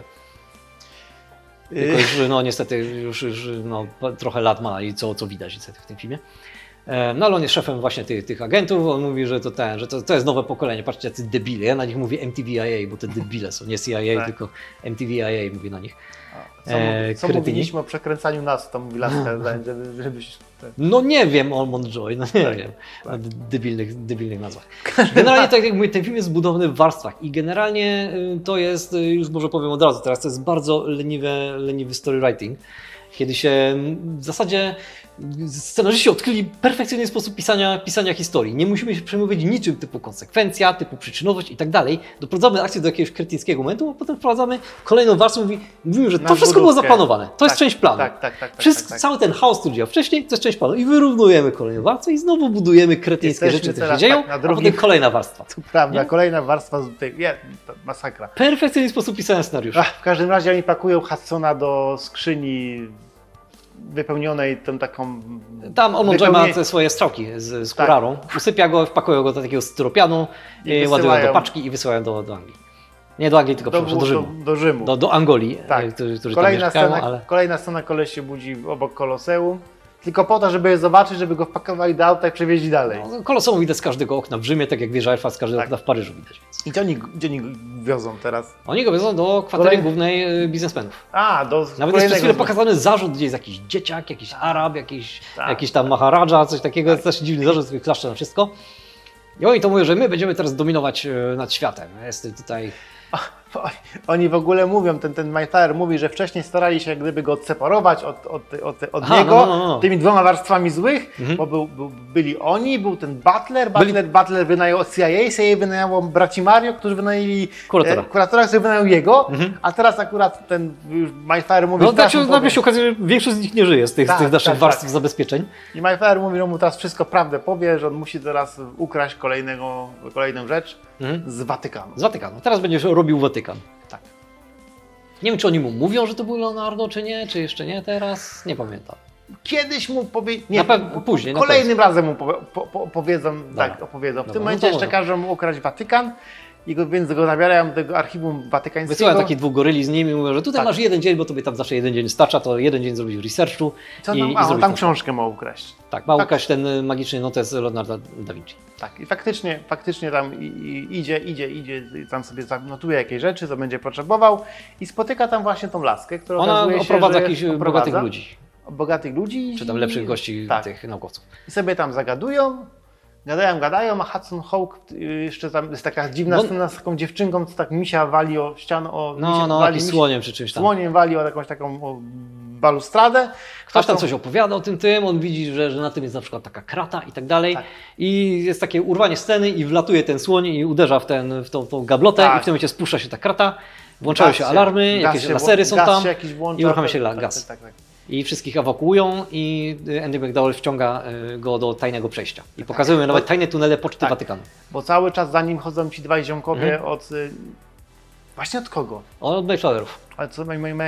Tylko już, niestety już trochę lat ma i co widać niestety w tym filmie. No ale on jest szefem właśnie tych agentów, on mówi, że to jest nowe pokolenie, patrzcie jacy debile, ja na nich mówię MTVIA, bo te debile są, nie CIA, tylko MTVIA mówię na nich. Co mówiliśmy o przekręcaniu nas, to mówi Laska, żebyś... No nie wiem, Almond Joy, nie wiem, o debilnych nazwach. Generalnie tak jak mówię, ten film jest zbudowany w warstwach i generalnie to jest, już może powiem od razu teraz, to jest bardzo leniwy story writing, kiedy się w zasadzie scenarzyści odkryli perfekcyjny sposób pisania historii. Nie musimy się przejmować niczym typu konsekwencja, typu przyczynowość i tak dalej. Doprowadzamy akcję do jakiegoś kretyńskiego momentu, a potem wprowadzamy kolejną warstwę i mówimy, że to wszystko było zaplanowane. To jest część planu. Cały ten chaos, który działa wcześniej, to jest część planu. I wyrównujemy kolejną warstwę i znowu budujemy kretyńskie rzeczy, które się dzieją, a potem kolejna warstwa. To prawda, kolejna warstwa, masakra. Perfekcyjny sposób pisania scenariusza. W każdym razie oni pakują Hudsona do skrzyni wypełnionej tą taką... Tam Almond Joy ma te swoje strzałki z kurarą, usypia go, wpakują go do takiego styropianu, ładują do paczki i wysyłają do Anglii. Nie do Anglii, tylko do Rzymu. Do Rzymu. Do Angolii, którzy tam mieszkają, ale... Kolejna scena, koleś się budzi obok Koloseum, tylko po to, żeby je zobaczyć, żeby go wpakowali do auta i przewieźli dalej. No, Koloseum widać z każdego okna w Rzymie, tak jak wieża Eiffla z każdego okna w Paryżu widać. I gdzie oni wiozą teraz? Oni go wiozą do kwatery głównej biznesmenów. Nawet jest przez chwilę pokazany zarzut, gdzie jest jakiś dzieciak, jakiś Arab, jakiś tam Maharadża, coś takiego, jest też dziwny zarzut, który klaszcze na wszystko. I oni to mówią, że my będziemy teraz dominować nad światem. Jest tutaj... Oni w ogóle mówią, ten Mayfair mówi, że wcześniej starali się jak gdyby go odseparować od niego tymi dwoma warstwami złych, bo byli oni, był ten Butler wynajął CIA wynajęło braci Mario, którzy wynajęli kuratora, który wynajął jego, a teraz akurat ten Mayfair mówi... nagle się okazuje, że większość z nich nie żyje z tych naszych warstw zabezpieczeń. I Mayfair mówi, że mu teraz wszystko prawdę powie, że on musi teraz ukraść kolejną rzecz z Watykanu. Teraz będziesz robił Watykan. Tak. Nie wiem, czy oni mu mówią, że to był Leonardo, czy nie, czy jeszcze nie teraz. Nie pamiętam. Kiedyś mu powiedzą. Później. Kolejnym razem mu opowiedzą. W tym momencie jeszcze każą mu ukraść Watykan. Więc go zabierają do tego archiwum watykańskiego. Wysyłają takich dwóch goryli z nimi i mówią, że tutaj masz jeden dzień, bo tobie tam zawsze jeden dzień starcza, to jeden dzień zrobić researchu. On tam książkę ma ukraść. Tak, ma ukraść ten magiczny notes Leonarda da Vinci. Tak, i faktycznie tam idzie, tam sobie zanotuje jakieś rzeczy, co będzie potrzebował i spotyka tam właśnie tą laskę, która okazuje się, oprowadza jakichś bogatych ludzi. Bogatych ludzi. Czy tam lepszych gości tych naukowców. I sobie tam zagadują. Gadają, a Hudson Hawk jeszcze tam jest taka dziwna scena z taką dziewczynką, co tak misia wali o ścianę, jakiś słoniem czy czymś tam. Słoniem wali o jakąś taką balustradę. Ktoś tam coś opowiada o tym, on widzi, że na tym jest na przykład taka krata i tak dalej. I jest takie urwanie sceny i wlatuje ten słoń i uderza w tą gablotę i w tym momencie spuszcza się ta krata, włączają się alarmy, jakieś lasery są tam i uruchamia się gaz. I wszystkich ewakuują i Andy McDowell wciąga go do tajnego przejścia. I pokazują nawet tajne tunele Poczty Watykanu. Bo cały czas za nim chodzą ci dwaj ziomkowie Właśnie od kogo? Od Mayflowerów. Ale co,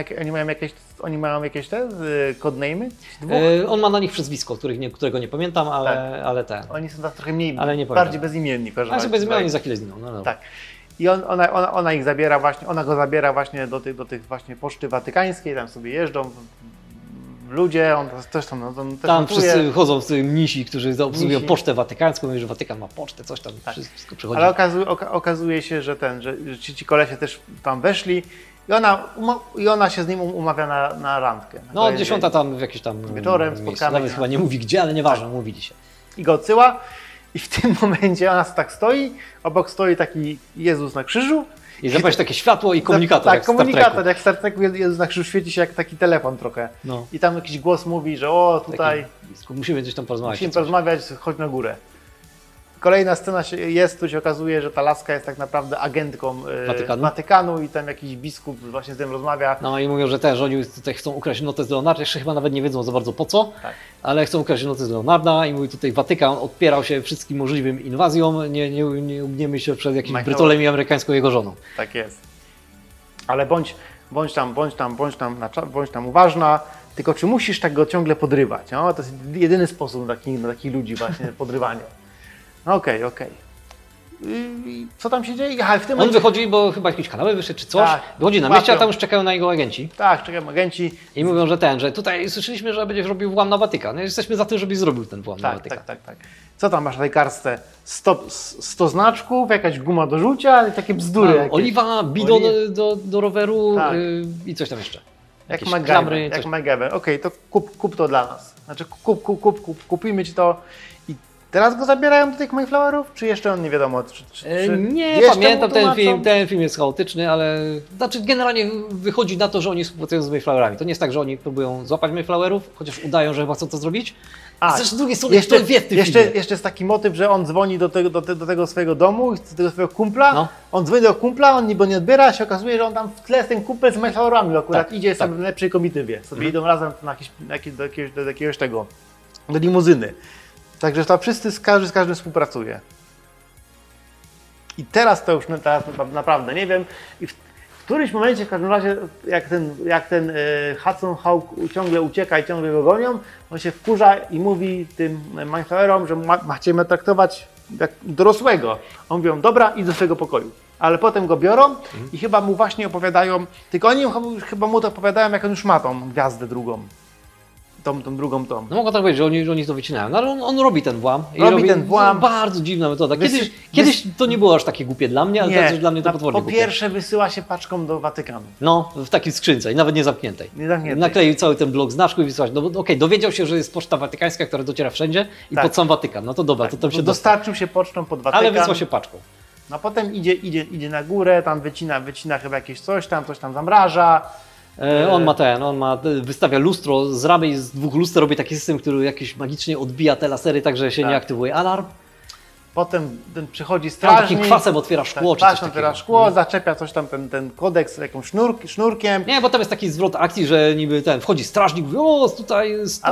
oni mają jakieś te codename'y? On ma na nich przezwisko, którego nie pamiętam, ale ten. Oni są trochę mniej, bardziej bezimienni. Ale są bezimienni, za chwilę zginą. No. Tak. I ona ich zabiera właśnie, ona go zabiera właśnie do tych właśnie Poczty Watykańskiej, tam sobie jeżdżą ludzie, on też tam tam wszyscy chodzą w tym mnisi, którzy obsługują Pocztę Watykańską, mówią, że Watykan ma pocztę, coś tam, wszystko przychodzi. Ale okazuje się, że ci kolesie też tam weszli I ona się z nim umawia na randkę. Na No, kolejny 10 dzień. tam w jakieś tam Wieczorem miejscu. spotkamy Nawet się. chyba nie mówi gdzie, ale nieważne, mówili się. I go odsyła. I w tym momencie ona tak stoi, obok stoi taki Jezus na krzyżu. I zapłaci takie światło i komunikator, Tak, jak w Star komunikator, Treku. jak w Star Treku Jezus na krzyżu świeci się jak taki telefon trochę. No. I tam jakiś głos mówi, że o tutaj Musimy gdzieś tam porozmawiać. musimy porozmawiać, chodź na górę. Kolejna scena tu się okazuje, że ta laska jest tak naprawdę agentką Watykanu i tam jakiś biskup właśnie z tym rozmawia. No i mówią, że oni tutaj chcą ukraść notes Leonarda, jeszcze chyba nawet nie wiedzą za bardzo po co, Tak. ale chcą ukraść notes Leonarda i mówi tutaj Watykan odpierał się wszystkim możliwym inwazjom, nie ugniemy się przed jakimś Brytolem i amerykańską jego żoną. Tak jest. Ale bądź tam uważna, tylko czy musisz tak go ciągle podrywać? No? To jest jedyny sposób na takich ludzi właśnie, podrywanie. No okej. I co tam się dzieje? Aha, w tym On momencie... wychodzi, bo chyba jakieś kanały wyszedł czy coś, Tak, wychodzi na mieście, a tam już czekają na jego agenci. Tak, czekają agenci. I mówią, że tutaj słyszeliśmy, że będziesz robił włam na Watykan. No, jesteśmy za tym, żebyś zrobił ten włam na Watykan. Tak. Co tam masz na tej kartce? 100 znaczków, jakaś guma do rzucia i takie bzdury. Jakieś. Oliwa, bidon do roweru Tak. I coś tam jeszcze. Jak Jakieś klamry, MacGyver. coś. Jak MacGyver. Okej, to kup to dla nas. Znaczy kupimy ci to. I teraz go zabierają do tych Mayflowerów? Czy jeszcze on nie wiadomo? Nie jeszcze pamiętam mu ten tłumaczą? film. Ten film jest chaotyczny, ale znaczy generalnie wychodzi na to, że oni współpracują z Mayflowerami. To nie jest tak, że oni próbują złapać Mayflowerów, chociaż udają, że chyba chcą to zrobić. A z drugiej strony jeszcze, kto wie w tym jeszcze filmie. jest taki motyw, że on dzwoni do tego swojego domu, do tego swojego kumpla. No. On dzwoni do kumpla, on niby nie odbiera, się okazuje, że on tam w tle jest ten kumpel z Mayflowerami akurat Tak, idzie tak. sobie w lepszej komitywie. Sobie idą razem do jakiegoś tego, do limuzyny. Także to wszyscy każdy z każdym współpracuje. I teraz to już naprawdę nie wiem. I w którymś momencie, w każdym razie, jak ten Hudson Hawk ciągle ucieka i ciągle go gonią, on się wkurza i mówi tym Mayflowerom, że macie mnie traktować jak dorosłego. On mówią, dobra, idź do swojego pokoju. Ale potem go biorą i chyba mu właśnie opowiadają, tylko oni chyba mu to opowiadają, jak on już ma tą gwiazdę drugą. Tą drugą. No mogę tak powiedzieć, że oni to wycinają, no ale on robi ten włam. Robi ten włam. Bardzo dziwna metoda. Kiedyś to nie było aż takie głupie dla mnie, ale teraz już dla mnie to potwornie Po głupie. pierwsze wysyła się paczką do Watykanu. No, w takiej skrzynce i nawet nie zamkniętej. Nakleił cały ten blok znaczków i wysłać. No bo okej, dowiedział się, że jest poczta watykańska, która dociera wszędzie i Tak. pod sam Watykan. No to dobra, to tam się dostarczył się pocztą pod Watykan. Ale wysłał się paczką. No potem idzie na górę, tam wycina chyba jakieś coś tam zamraża. On wystawia lustro z ramy i z 2 luster robi taki system, który jakiś magicznie odbija te lasery, tak że się nie aktywuje alarm. Potem ten przychodzi strażnik. Takim kwasem otwiera szkło, czy coś takiego. Otwiera szkło, zaczepia coś tam, ten kodeks jakimś sznurkiem. Nie, bo tam jest taki zwrot akcji, że niby wchodzi strażnik, mówi, o tutaj stop,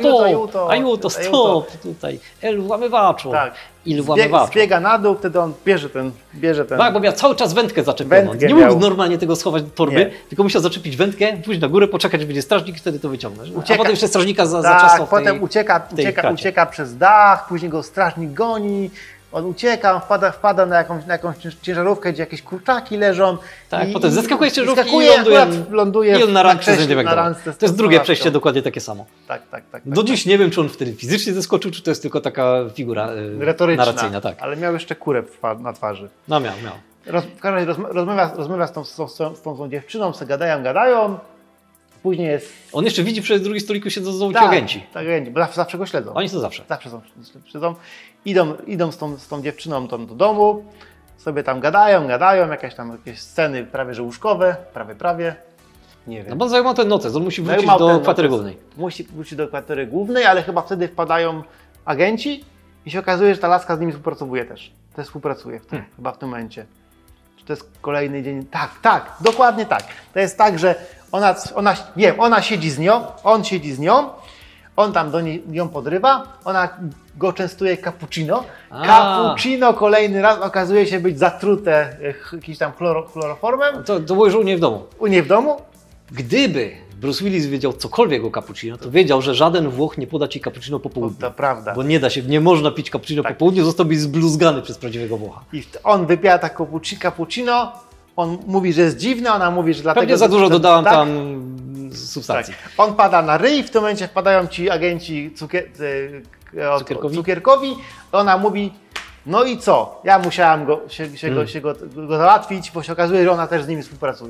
tutaj, el włamywaczu. Tak. Il włamywaczu. Zbiega na dół, wtedy on bierze ten. Tak, bo miał cały czas wędkę zaczepioną. Nie mógł normalnie tego schować do torby, tylko musiał zaczepić wędkę, pójść na górę, poczekać, będzie strażnik i wtedy to wyciągnąć. A potem jeszcze strażnika zaczasnął w tej, potem ucieka przez dach, później go strażnik goni. On ucieka, wpada na jakąś ciężarówkę, gdzie jakieś kurczaki leżą. Tak, potem zeskakuje z ciężarówki i ląduje i on na randce z randce. To jest drugie przejście, dokładnie takie samo. Tak. Do dziś nie wiem, czy on wtedy fizycznie zeskoczył, czy to jest tylko taka figura retoryczna, narracyjna. Tak. Ale miał jeszcze kurę na twarzy. No miał. W każdym razie rozmawia z tą dziewczyną, se gadają. Później jest... On jeszcze widzi przez drugi stoliku siedzą ci agenci. Tak, agenci, bo zawsze go śledzą. Oni to zawsze. Zawsze śledzą. Idą z tą dziewczyną do domu, sobie tam gadają, jakieś sceny prawie że łóżkowe, prawie. Nie wiem. No bo zajmował ten noces, on musi wrócić do kwatery głównej. Musi wrócić do kwatery głównej, ale chyba wtedy wpadają agenci i się okazuje, że ta laska z nimi współpracuje też. Też współpracuje chyba w tym momencie. Czy to jest kolejny dzień? Tak, dokładnie tak. To jest tak, że ona siedzi z nią, on siedzi z nią, on tam ją podrywa, ona go częstuje cappuccino. Cappuccino kolejny raz okazuje się być zatrute jakimś tam chloroformem. To było już u niej w domu. U niej w domu? Gdyby Bruce Willis wiedział cokolwiek o cappuccino, to wiedział, że żaden Włoch nie poda ci cappuccino po południu. To prawda. Bo nie można pić cappuccino po południu, zostałbyś zbluzgany przez prawdziwego Włocha. I on wypija tak cappuccino, on mówi, że jest dziwne, ona mówi, że dlatego... Pewnie za dużo dodałam tam substancji. Tak. On pada na ryj, w tym momencie wpadają ci agenci cukierkowi. Ona mówi, no i co? Ja musiałam go załatwić, bo się okazuje, że ona też z nimi współpracuje.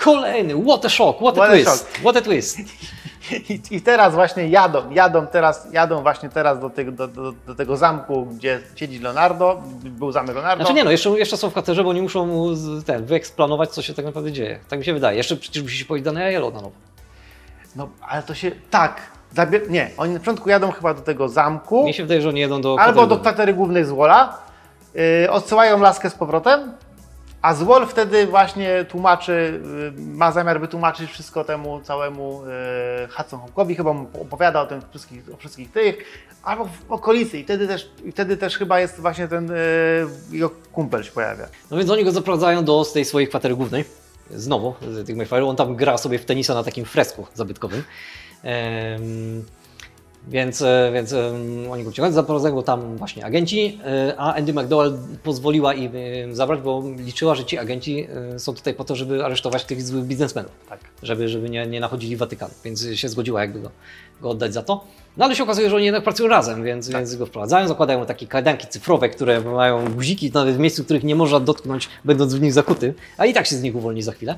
Kolejny, what a shock, what a What a twist, shock. what a twist. I teraz właśnie jadą właśnie teraz do tego zamku, gdzie siedzi Leonardo, był zamek Leonardo. Znaczy nie no, jeszcze są w kwaterze, bo oni muszą mu wyeksplanować, co się tak naprawdę dzieje. Tak mi się wydaje. Jeszcze przecież musi się powiedzieć Dana Aiello na nowo. No, ale to się, tak, nie, oni na początku jadą chyba do tego zamku, Mi się wydaje, że oni jedą do albo do kwatery kwatery głównej Zwola, odsyłają laskę z powrotem, a Zwol wtedy właśnie tłumaczy, ma zamiar wytłumaczyć wszystko temu całemu Hudson Hawkowi, chyba mu opowiada o tym o wszystkich tych, albo w okolicy i wtedy też chyba jest właśnie ten jego kumpel się pojawia. No więc oni go zaprowadzają do tej swojej kwatery głównej, znowu, z tych Mayflowerów. On tam gra sobie w tenisa na takim fresku zabytkowym. Więc oni go wciągają, zaprowadzają go tam właśnie agenci, a Andy McDowell pozwoliła im zabrać, bo liczyła, że ci agenci są tutaj po to, żeby aresztować tych złych biznesmenów, Tak. żeby nie nachodzili Watykanu, więc się zgodziła jakby go oddać za to. No ale się okazuje, że oni jednak pracują razem, więc go wprowadzają, zakładają mu takie kajdanki cyfrowe, które mają guziki nawet w miejscu, których nie można dotknąć, będąc w nich zakuty, a i tak się z nich uwolni za chwilę.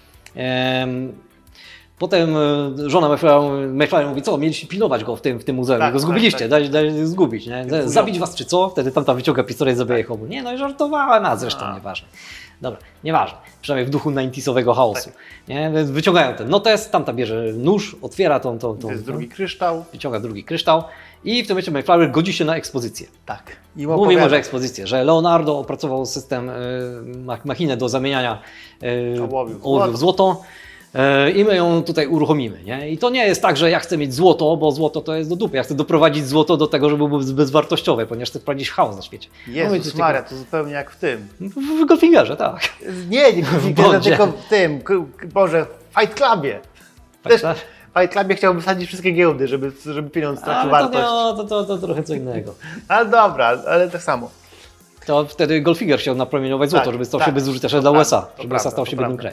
Potem żona Mayflower mówi, co, mieliście pilnować go w tym muzeum, Tak, go zgubiliście, tak. dać zgubić, nie? Zabić was czy co? Wtedy tamta wyciąga pistolet, zabija ich obu. Nie, no i żartowałem, a zresztą nieważne. Dobra, nieważne, przynajmniej w duchu 90-sowego chaosu. Nie? Więc wyciągają ten notes, tamta bierze nóż, otwiera tą To jest drugi kryształ. wyciąga drugi kryształ i w tym momencie Mayflower godzi się na ekspozycję. Tak. I Mówi może ekspozycję, że Leonardo opracował system, machinę do zamieniania ołowiu w złoto. I my ją tutaj uruchomimy. Nie? I to nie jest tak, że ja chcę mieć złoto, bo złoto to jest do dupy. Ja chcę doprowadzić złoto do tego, żeby było bezwartościowe, ponieważ chcę wprowadzić chaos na świecie. Jezus Maria, to zupełnie jak w tym. W Goldfingerze, tak. Nie w Goldfingerze, tylko w tym, Boże, w Fight Clubie. Też w Fight Clubie chciałbym wysadzić wszystkie giełdy, żeby pieniądz stracił wartość. To trochę co innego. Ale dobra, ale tak samo. To wtedy Goldfinger chciał napromieniować złoto, żeby stał się bezużyteczny dla USA, żeby USA stał się biednym krajem.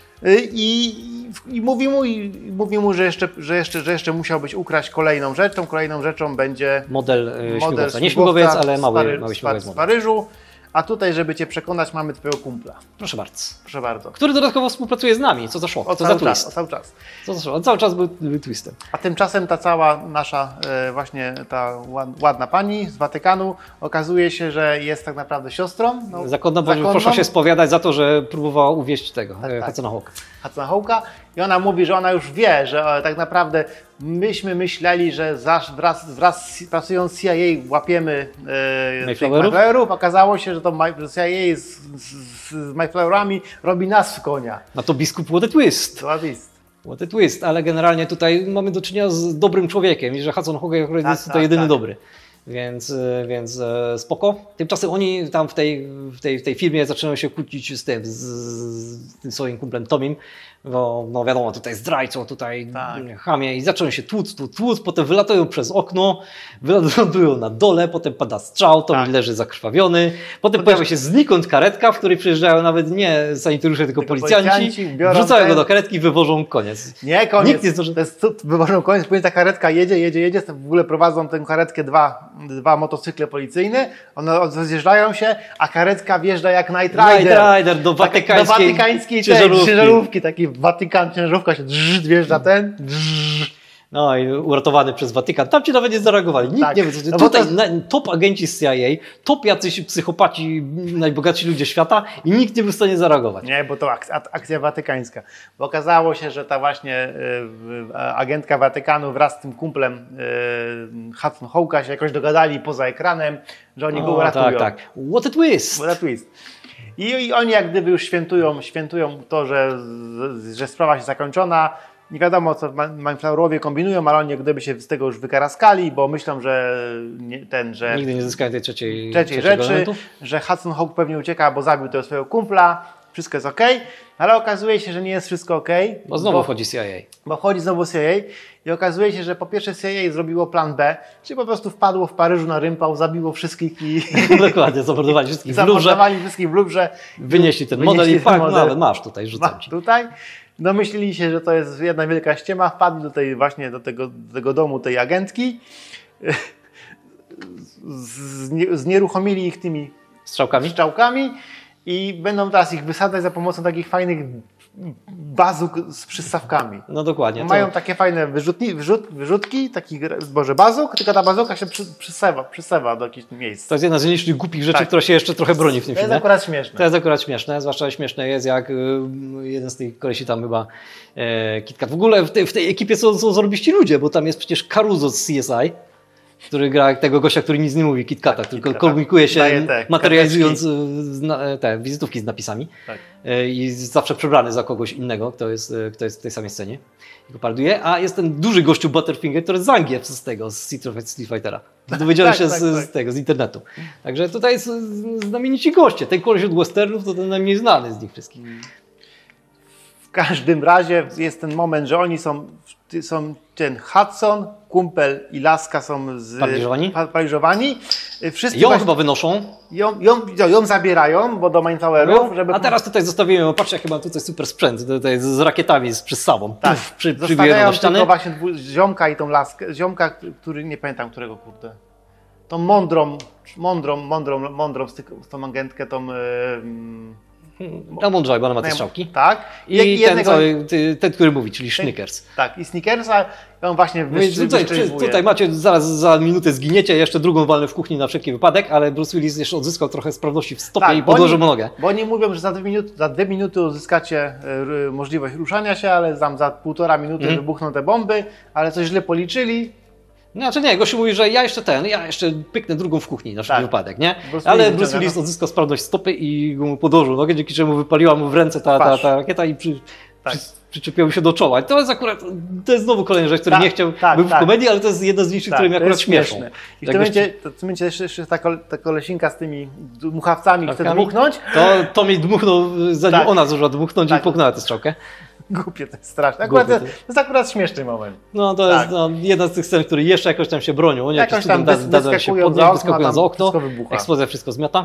I mówi mu, że jeszcze musiałbyś ukraść kolejną rzeczą. Kolejną rzeczą będzie model śmigłowca. Nie śmigłowiec, ale mały śmigłowiec z Paryżu. A tutaj, żeby cię przekonać, mamy twojego kumpla. Proszę bardzo. Proszę bardzo. Który dodatkowo współpracuje z nami. Co za szok, co za twist. Cały czas. Co za szok. On cały czas był twistem. A tymczasem ta cała nasza właśnie ta ładna pani z Watykanu okazuje się, że jest tak naprawdę siostrą. Zakonną, bo proszę się spowiadać za to, że próbowała uwieść tego Hudsona Hawka. I ona mówi, że ona już wie, że tak naprawdę myśmy myśleli, że wraz pracując z CIA łapiemy Mayflowerów. Okazało się, że to CIA z Mayflowerami robi nas w konia. No to biskup what a twist. What a twist, ale generalnie tutaj mamy do czynienia z dobrym człowiekiem i że Hudson Hawk jest to jedyny dobry. Więc spoko. Tymczasem oni tam w tej firmie zaczynają się kłócić z tym swoim kumplem Tomim, bo no wiadomo, tutaj zdrajcą, tutaj chamie i zaczynają się tłuc, potem wylatują przez okno, wylądują na dole, potem pada strzał, Tommy leży zakrwawiony, potem pojawia się znikąd karetka, w której przyjeżdżają nawet nie sanitariusze, tylko policjanci, wrzucają go do karetki i wywożą koniec. Nie koniec, nikt nie zdąży... to jest cud, wywożą koniec, później ta karetka jedzie, w ogóle prowadzą tę karetkę dwa motocykle policyjne, one rozjeżdżają się, a karetka wjeżdża jak Knight Rider do watykańskiej ciężarówki, taki Watykan, ciężarówka się wjeżdża No i uratowany przez Watykan. Tam ci nawet nie zareagowali. Nikt nie wie, co tutaj top agenci z CIA, top jacyś psychopaci, najbogatsi ludzie świata i nikt nie był w stanie zareagować. Nie, bo to akcja watykańska. Bo okazało się, że ta właśnie agentka Watykanu wraz z tym kumplem Hudson Hawka się jakoś dogadali poza ekranem, że oni go uratują. Tak. What a twist! What a twist. I oni jak gdyby już świętują to, że sprawa się zakończona. Nie wiadomo, co Mayflowerowie kombinują, ale oni jak gdyby się z tego już wykaraskali, bo myślą, że nigdy nie zyskają tej trzeciej rzeczy, elementu. Że Hudson Hawk pewnie ucieka, bo zabił tego swojego kumpla, wszystko jest okej, ale okazuje się, że nie jest wszystko okej. Bo znowu wchodzi CIA. Bo wchodzi znowu CIA i okazuje się, że po pierwsze CIA zrobiło plan B, czyli po prostu wpadło w Paryżu na rympał, zabiło wszystkich i... Dokładnie, zamordowali wszystkich w Luwrze. Wynieśli ten model i nawet masz tutaj, rzucam ci. Tutaj. Domyślili się, że to jest jedna wielka ściema, wpadli do tego domu tej agentki, znieruchomili ich tymi strzałkami i będą teraz ich wysadzać za pomocą takich fajnych bazuk z przystawkami. No dokładnie. Mają takie fajne wyrzutki, takich bazuk, tylko ta bazuka się przysewa do jakichś miejsc. To jest jedna z nielicznych głupich rzeczy, Tak. która się jeszcze trochę broni w tym To jest filmie. akurat śmieszne. To jest akurat śmieszne, zwłaszcza śmieszne jest jak jeden z tych kolesi tam chyba KitKat. W ogóle w tej ekipie są zarobiści ludzie, bo tam jest przecież Caruso z CSI, który gra tego gościa, który nic nie mówi, KitKata, Tak, tylko KitKata. komunikuje się, Daje te materializując te wizytówki z napisami. Tak. I zawsze przebrany za kogoś innego, kto jest w tej samej scenie. I go paroduje. A jest ten duży gościu Butterfinger, który jest Zangief z Street Fightera. Dowiedziałem się z internetu. Także tutaj są znamienici goście. Ten koleś od westernów to ten najmniej znany z nich wszystkich. W każdym razie jest ten moment, że oni są ten Hudson, kumpel i laska są paraliżowani. Wszyscy Chyba wynoszą. Ją zabierają, bo do Mindtowerów, żeby... A teraz tutaj zostawimy, patrzcie, jak chyba tutaj super sprzęt, tutaj z rakietami, z przysławą. Tak, Zostawiają do ściany. Tylko właśnie ziomka i tą laskę, ziomka, który nie pamiętam którego, kurde. Tą mądrą z tą agentkę, tą... A mądrzej, bo ona ma te strzałki. Tak. I ten, który mówi, czyli Snickers. Tak, i Snickersa on właśnie tutaj macie, zaraz za minutę zginiecie, jeszcze drugą walnę w kuchni na wszelki wypadek, ale Bruce Willis jeszcze odzyskał trochę sprawności w stopie i podłożył mu nogę. Bo oni mówią, że za 2 minuty uzyskacie możliwość ruszania się, ale za 1,5 minuty wybuchną te bomby, ale coś źle policzyli. Znaczy nie, gościu mówi, że ja jeszcze pyknę drugą w kuchni na wszelki wypadek, nie? Ale Bruce Willis odzyskał sprawność stopy i mu podłożył nogę, dzięki czemu wypaliła mu w ręce ta rakieta i przyczepiła się do czoła. I to jest akurat, to jest znowu kolejna rzecz, której nie chciał, był w komedii, ale to jest jedna z niczych, które mnie akurat śmieszą. I w tym momencie jeszcze ta kolesinka z tymi dmuchawcami chce dmuchnąć. To mi dmuchnął, zanim ona zdążyła dmuchnąć i puknęła tę strzałkę. Głupie, to jest straszne. To jest akurat śmieszny moment. No to jest jedna z tych scen, które jeszcze jakoś tam się bronią. Oni jakoś tam wyskakują za okno, eksplozja wszystko zmiata.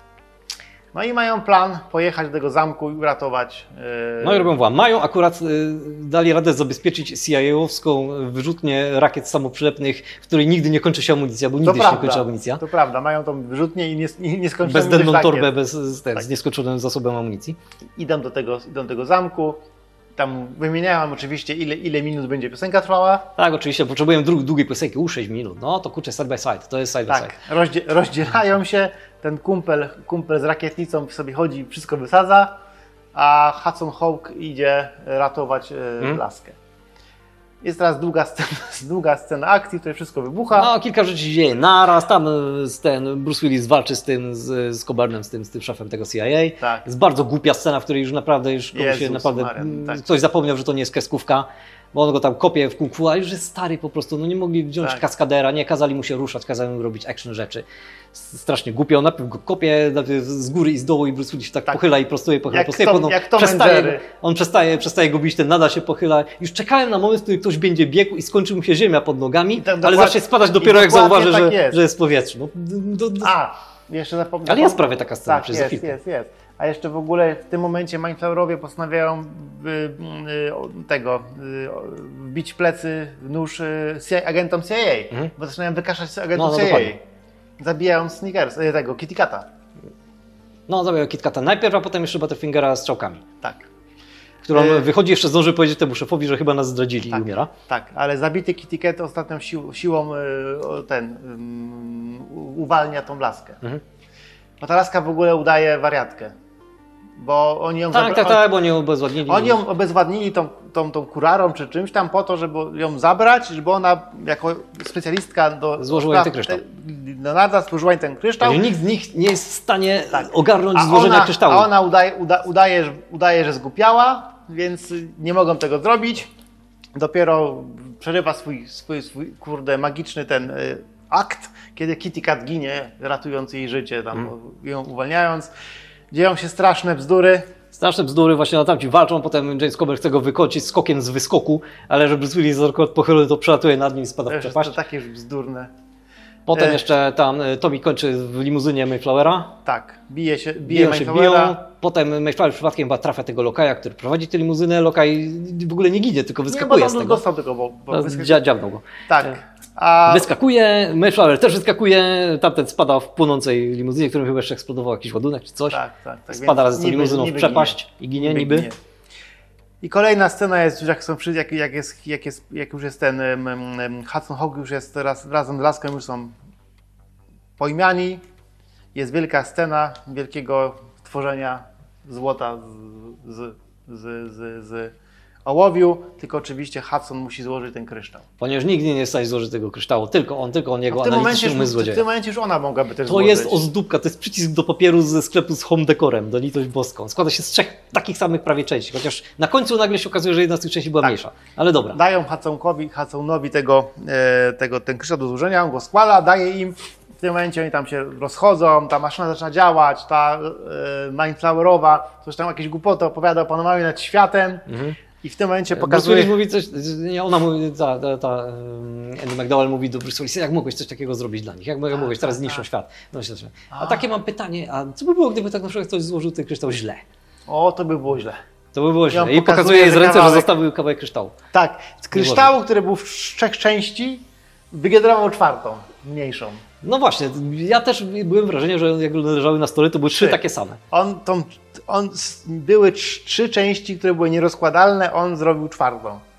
No i mają plan pojechać do tego zamku i uratować. No i robią włam. Mają akurat, dali radę zabezpieczyć CIA-owską wyrzutnię rakiet samoprzylepnych, w której nigdy nie kończy się amunicja, bo nigdy się nie kończy amunicja. To prawda, mają tą wyrzutnię i nieskończoną bezdenną torbę z nieskończonym zasobem amunicji. Idą do tego zamku. Tam wymieniałem oczywiście, ile minut będzie piosenka trwała. Tak, oczywiście, potrzebuję długiej piosenki, 6 minut. No to kurczę, side by side, to jest side by side. Rozdzielają się, ten kumpel z rakietnicą sobie chodzi, wszystko wysadza, a Hudson Hawk idzie ratować laskę. Jest teraz długa scena akcji, w której wszystko wybucha. No, kilka rzeczy się dzieje naraz. Tam Bruce Willis walczy z Coburnem, z tym szefem tego CIA. Tak. Jest bardzo głupia scena, w której już naprawdę ktoś zapomniał, że to nie jest kreskówka, bo on go tam kopie w kung fu, a już jest stary po prostu. No nie mogli wziąć kaskadera, nie kazali mu się ruszać, kazali mu robić action rzeczy. Strasznie głupio. On najpierw go kopie z góry i z dołu i Bruce Willis tak pochyla i prostuje. On przestaje go bić, ten nadal się pochyla. Już czekałem na moment, w którym ktoś będzie biegł i skończy mu się ziemia pod nogami, ale zacznie spadać dopiero jak zauważy, że jest w powietrzu. Jeszcze zapomniałem. Ale jest prawie taka scena. Jest. A jeszcze w ogóle w tym momencie Mindflowerowie postanawiają wbić plecy w nóż agentom CIA, bo zaczynają wykaszać agentom CIA. Dokładnie. Zabijają Kitty Kata. No, zabijają Kitty Kata najpierw, a potem jeszcze Butterfingera z strzałkami. Tak. Którą wychodzi, jeszcze zdąży powiedzieć temu szefowi, że chyba nas zdradzili i umiera. Tak, ale zabity Kitty Cat ostatnią siłą uwalnia tą laskę. Bo ta laska w ogóle udaje wariatkę. Bo oni ją bo oni ją obezwładnili. Oni ją obezwładnili tą kurarą czy czymś tam po to, żeby ją zabrać, żeby ona jako specjalistka złożyła ten kryształ. Złożyła ten kryształ. Nikt z nich nie jest w stanie ogarnąć złożenia kryształu. A ona udaje, że zgłupiała, więc nie mogą tego zrobić. Dopiero przerywa swój kurde magiczny ten akt, kiedy Kitty Cat ginie, ratując jej życie, ją uwalniając. Dzieją się straszne bzdury. Właśnie tam ci walczą, potem James Coburn chce go wykończyć skokiem z wyskoku, ale że Bruce Willis pochylił, to przelatuje nad nim i spada w przepaść. To takie już bzdurne. Potem jeszcze tam Tommy kończy w limuzynie Mayflowera. Tak, bije Biją się, Mayflowera. biją. Potem Mayflower przypadkiem chyba trafia tego lokaja, który prowadzi tę limuzynę. Lokaj w ogóle nie ginie, tylko wyskakuje z Nie, bo tego. dostał tego, bo Dziabnął go. Tak. A Wyskakuje, Mayflower też wyskakuje, tamten spada w płonącej limuzynie, którym chyba jeszcze eksplodował jakiś ładunek czy coś. tak. Spada Więc razem z tą limuzyną w przepaść i ginie niby. ginie. I kolejna scena jest, jak już jest ten Hudson Hawk już jest teraz razem z Laską, już są pojmiani. Jest wielka scena wielkiego tworzenia złota z ołowiu, tylko oczywiście Hudson musi złożyć ten kryształ. Ponieważ nikt nie jest w stanie złożyć tego kryształu, tylko on jego analityczny umysł złodzieja. W tym momencie już ona mogłaby też To złożyć. jest ozdóbka, to jest przycisk do papieru ze sklepu z home decorem, do litość boską. Składa się z 3 takich samych prawie części, chociaż na końcu nagle się okazuje, że jedna z tych części była mniejsza, ale dobra. Dają Hudsonowi ten kryształ do złożenia, on go składa, daje im. W tym momencie oni tam się rozchodzą, ta maszyna zaczyna działać, ta Mindflowerowa, coś tam jakieś głupoty opowiada o panowaniu nad światem. I w tym momencie pokazuje... Bruce Willis mówi coś, nie, ona mówi, Andy McDowell mówi do Bruce Willisa, jak mogłeś coś takiego zrobić dla nich, jak mogłeś, teraz zniszczą świat. No, a takie mam pytanie, a co by było, gdyby tak na przykład ktoś złożył ten kryształ źle? O, to by było źle. To by było źle. I pokazuje, pokazuje jej z że ręce, że kawałek- zostawił kawałek kryształu. Tak, z kryształu, który był w 3 części, wygenerował 4, mniejszą. No właśnie, ja też byłem wrażenia, że jak leżały na stole, to były 3 takie same. Były 3 części, które były nierozkładalne, on zrobił 4.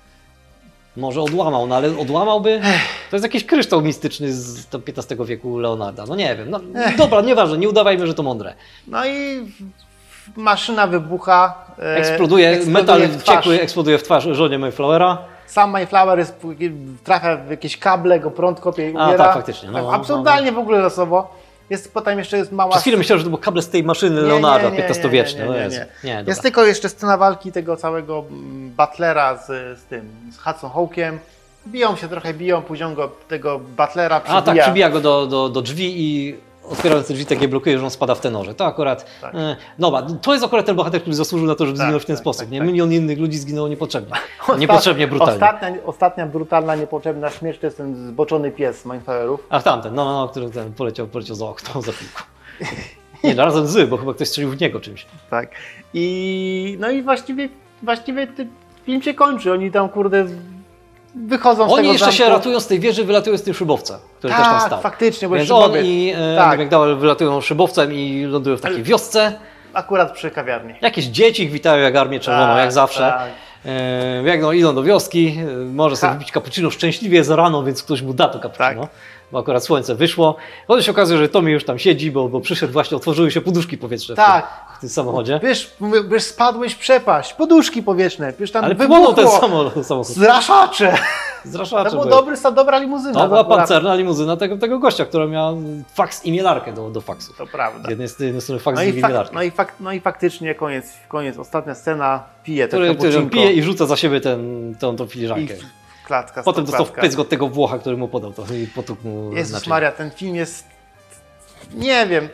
Może odłamał, no ale odłamałby? To jest jakiś kryształ mistyczny z XV wieku Leonarda. No nie wiem. No, dobra, nieważne, nie udawajmy, że to mądre. No i maszyna wybucha. Eksploduje, metal w twarz. wściekły eksploduje w twarz żonie Mayflowera. Sam Mayflower trafia w jakieś kable, go prąd kopie i A, umiera. tak, faktycznie. No, absurdalnie w ogóle losowo. Potem jeszcze jest mała... Przez chwilę myślałem, że to były kable z tej maszyny Leonarda XV-wiecznej. Nie, jest tylko jeszcze scena walki tego całego Butlera z Hudson Hawkiem. Biją, później tego Butlera przybija. A tak, przybija go do drzwi i otwierając te drzwi tak je blokuje, że on spada w te noże. To akurat, Tak. Dobra, to jest akurat ten bohater, który zasłużył na to, żeby zginął w ten sposób. Nie? Milion innych ludzi zginęło niepotrzebnie. Niepotrzebnie brutalnie. Ostatnia brutalna, niepotrzebna śmierć to jest ten zboczony pies Mindflowerów. Ach, tamten, który ten poleciał za okno, za piłką. Nie, razem z, bo chyba ktoś strzelił w niego czymś. Tak. No i właściwie ten film się kończy. Oni tam, kurde, wychodzą z tego Oni jeszcze zamku. się ratują z tej wieży, wylatują z tym szybowca, który też tam Tak, stał. faktycznie, bo Więc jest on szybowiec. i Tak. McDowell wylatują szybowcem i lądują w takiej wiosce. Akurat przy kawiarni. Jakieś dzieci ich witają jak Armię Czerwoną, Tak, jak zawsze. tak. Biegną, idą do wioski, może sobie wypić cappuccino szczęśliwie za rano, więc ktoś mu da to cappuccino. Tak. Bo akurat słońce wyszło. Potem się okazuje, że Tommy już tam siedzi, bo przyszedł właśnie, otworzyły się poduszki powietrzne w tym samochodzie. Wiesz, spadłeś w przepaść, poduszki powietrzne, wiesz, tam Ale płonął ten wybuchło, samochód. zraszacze. Zraszacze To były. dobra limuzyna. To była akurat. pancerna limuzyna tego gościa, która miała faks i mielarkę do faksu. To prawda. Z jednej strony faks, z drugiej mielarkę. No i faktycznie koniec, ostatnia scena, pije ten Który cappuccinko. pije i rzuca za siebie tą filiżankę. Klatka, Potem dostał klatka. pysk od tego Włocha, który mu podał to i potłukł mu Jezus naczynie. Maria, ten film jest... Nie wiem,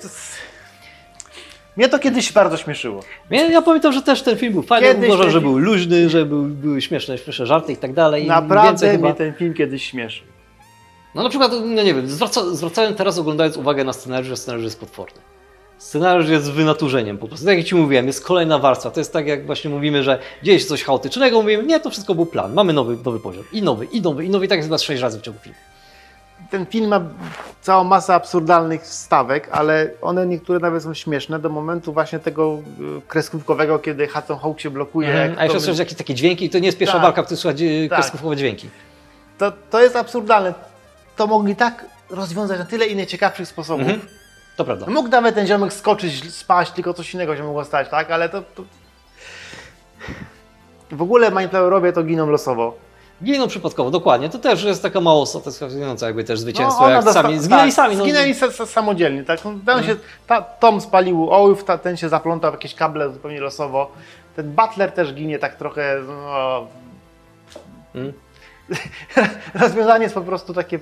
mnie to kiedyś bardzo śmieszyło. Ja pamiętam, że też ten film był fajny, Kiedyś uważam, ten że film- był luźny, że były śmieszne żarty i tak dalej. I więcej Naprawdę chyba... mnie ten film kiedyś śmieszy. No na przykład, no nie wiem, zwracałem teraz oglądając uwagę na scenariusz, że scenariusz jest potworny. Scenariusz jest wynaturzeniem po prostu. Tak jak Ci mówiłem, jest kolejna warstwa. To jest tak jak właśnie mówimy, że dzieje się coś chaotycznego, mówimy, nie, to wszystko był plan. Mamy nowy poziom. I nowy, i tak jest chyba 6 razy w ciągu filmu. Ten film ma całą masę absurdalnych wstawek, ale one niektóre nawet są śmieszne do momentu właśnie tego kreskówkowego, kiedy Hudson Hawk się blokuje. A jeszcze słyszeć jakieś takie dźwięki i to nie jest pierwsza Tak. walka, w której słychać Tak. kreskówkowe dźwięki. To jest absurdalne. To mogli tak rozwiązać na tyle innych ciekawszych sposobów. To prawda. Mógł nawet ten ziomek skoczyć, spaść, tylko coś innego się mogło stać, tak? Ale to... W ogóle Mindflowerowie to giną losowo. Giną przypadkowo, dokładnie. To też jest taka mało satysfakcjonująca jakby też zwycięstwo, ona jak sami, zginęli sami. No. Zginęli samodzielnie, tak? Tom spalił ołów, ten się zaplątał w jakieś kable zupełnie losowo. Ten Butler też ginie tak trochę... No, rozwiązanie jest po prostu takie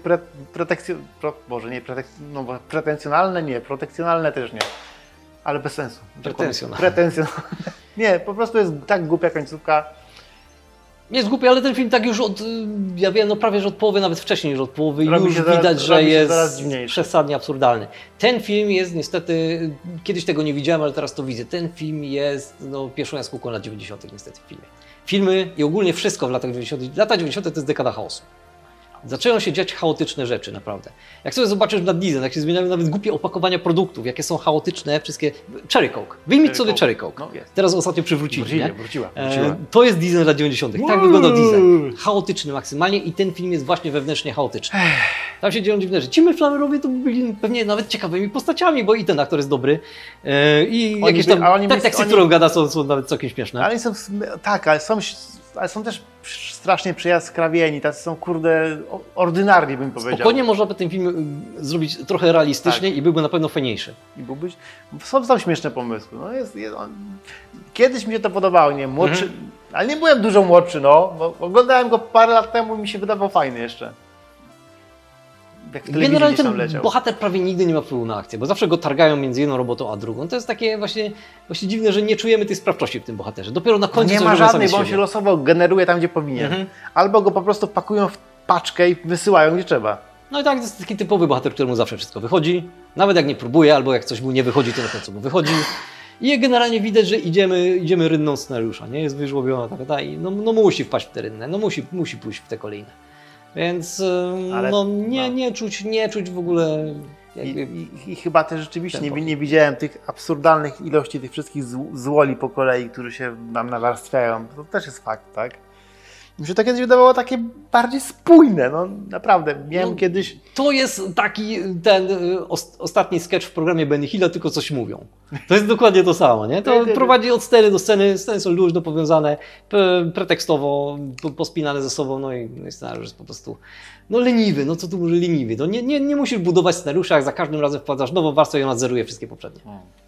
pretensjonalne, nie, protekcjonalne też nie, ale bez sensu. Pretensjonalne. Pretensjonalne. Nie, po prostu jest tak głupia końcówka. Jest głupi, ale ten film tak już ja wiem, no prawie że od połowy, nawet wcześniej niż od połowy, Robi już się coraz- widać, że robi się coraz jest dziwniejszy. przesadnie absurdalny. Ten film jest niestety, kiedyś tego nie widziałem, ale teraz to widzę, ten film jest pierwszą jaskółką lat 90. niestety w filmie. Filmy i ogólnie wszystko w latach 90. Lata 90. to jest dekada chaosu. Zaczęły się dziać chaotyczne rzeczy, naprawdę. Jak sobie zobaczysz na Disney, jak się zmieniają nawet głupie opakowania produktów, jakie są chaotyczne, wszystkie... Cherry Coke. Wyjmij sobie Cherry Coke. No jest. Teraz ostatnio przywrócili, nie? Wróciła. To jest Disney lat 90. Tak wyglądał Disney. Chaotyczny maksymalnie i ten film jest właśnie wewnętrznie chaotyczny. Tam się dzieją dziwne rzeczy. Ci Mayflowerowie to byli pewnie nawet ciekawymi postaciami, bo i ten aktor jest dobry. I jakieś tam teksty, którą gada, są nawet całkiem śmieszne. Ale są, tak, ale są też strasznie przyjaskrawieni, tacy są kurde ordynarni, bym powiedział. Spokojnie można by ten film zrobić trochę realistycznie i byłby na pewno fajniejszy. I są tam śmieszne pomysły. No kiedyś mi się to podobało, nie młodszy, ale nie byłem dużo młodszy, bo oglądałem go parę lat temu i mi się wydawał fajny jeszcze. Jak w telewizji Generalnie gdzieś tam ten leciał. bohater prawie nigdy nie ma wpływu na akcję, bo zawsze go targają między jedną robotą a drugą. To jest takie właśnie dziwne, że nie czujemy tej sprawczości w tym bohaterze. Dopiero na końcu Nie coś ma robią żadnej, sami bo on z się siebie. losowo generuje tam, gdzie powinien. Albo go po prostu pakują w paczkę i wysyłają, gdzie trzeba. No i tak, to jest taki typowy bohater, któremu zawsze wszystko wychodzi. Nawet jak nie próbuje, albo jak coś mu nie wychodzi, to na końcu mu wychodzi. I generalnie widać, że idziemy rynną scenariusza, nie? Jest wyżłobiona taka i no musi wpaść w te rynne, no musi pójść w te kolejne. Więc Ale, nie czuć w ogóle... Jakby... I chyba też rzeczywiście nie widziałem tych absurdalnych ilości tych wszystkich złoli po kolei, które się nam nawarstwiają. To też jest fakt, tak? Mi się to kiedyś wydawało takie bardziej spójne, no naprawdę. Miałem kiedyś... To jest taki ten ostatni sketch w programie Benny Hilla, tylko coś mówią. To jest dokładnie to samo, nie? To prowadzi od sceny do sceny, sceny są luźno powiązane, pretekstowo pospinane ze sobą, no i scenariusz jest po prostu leniwy, no co tu może leniwy. No nie musisz budować scenariusza, jak za każdym razem wkładasz nową warstwę i ona zeruje wszystkie poprzednie.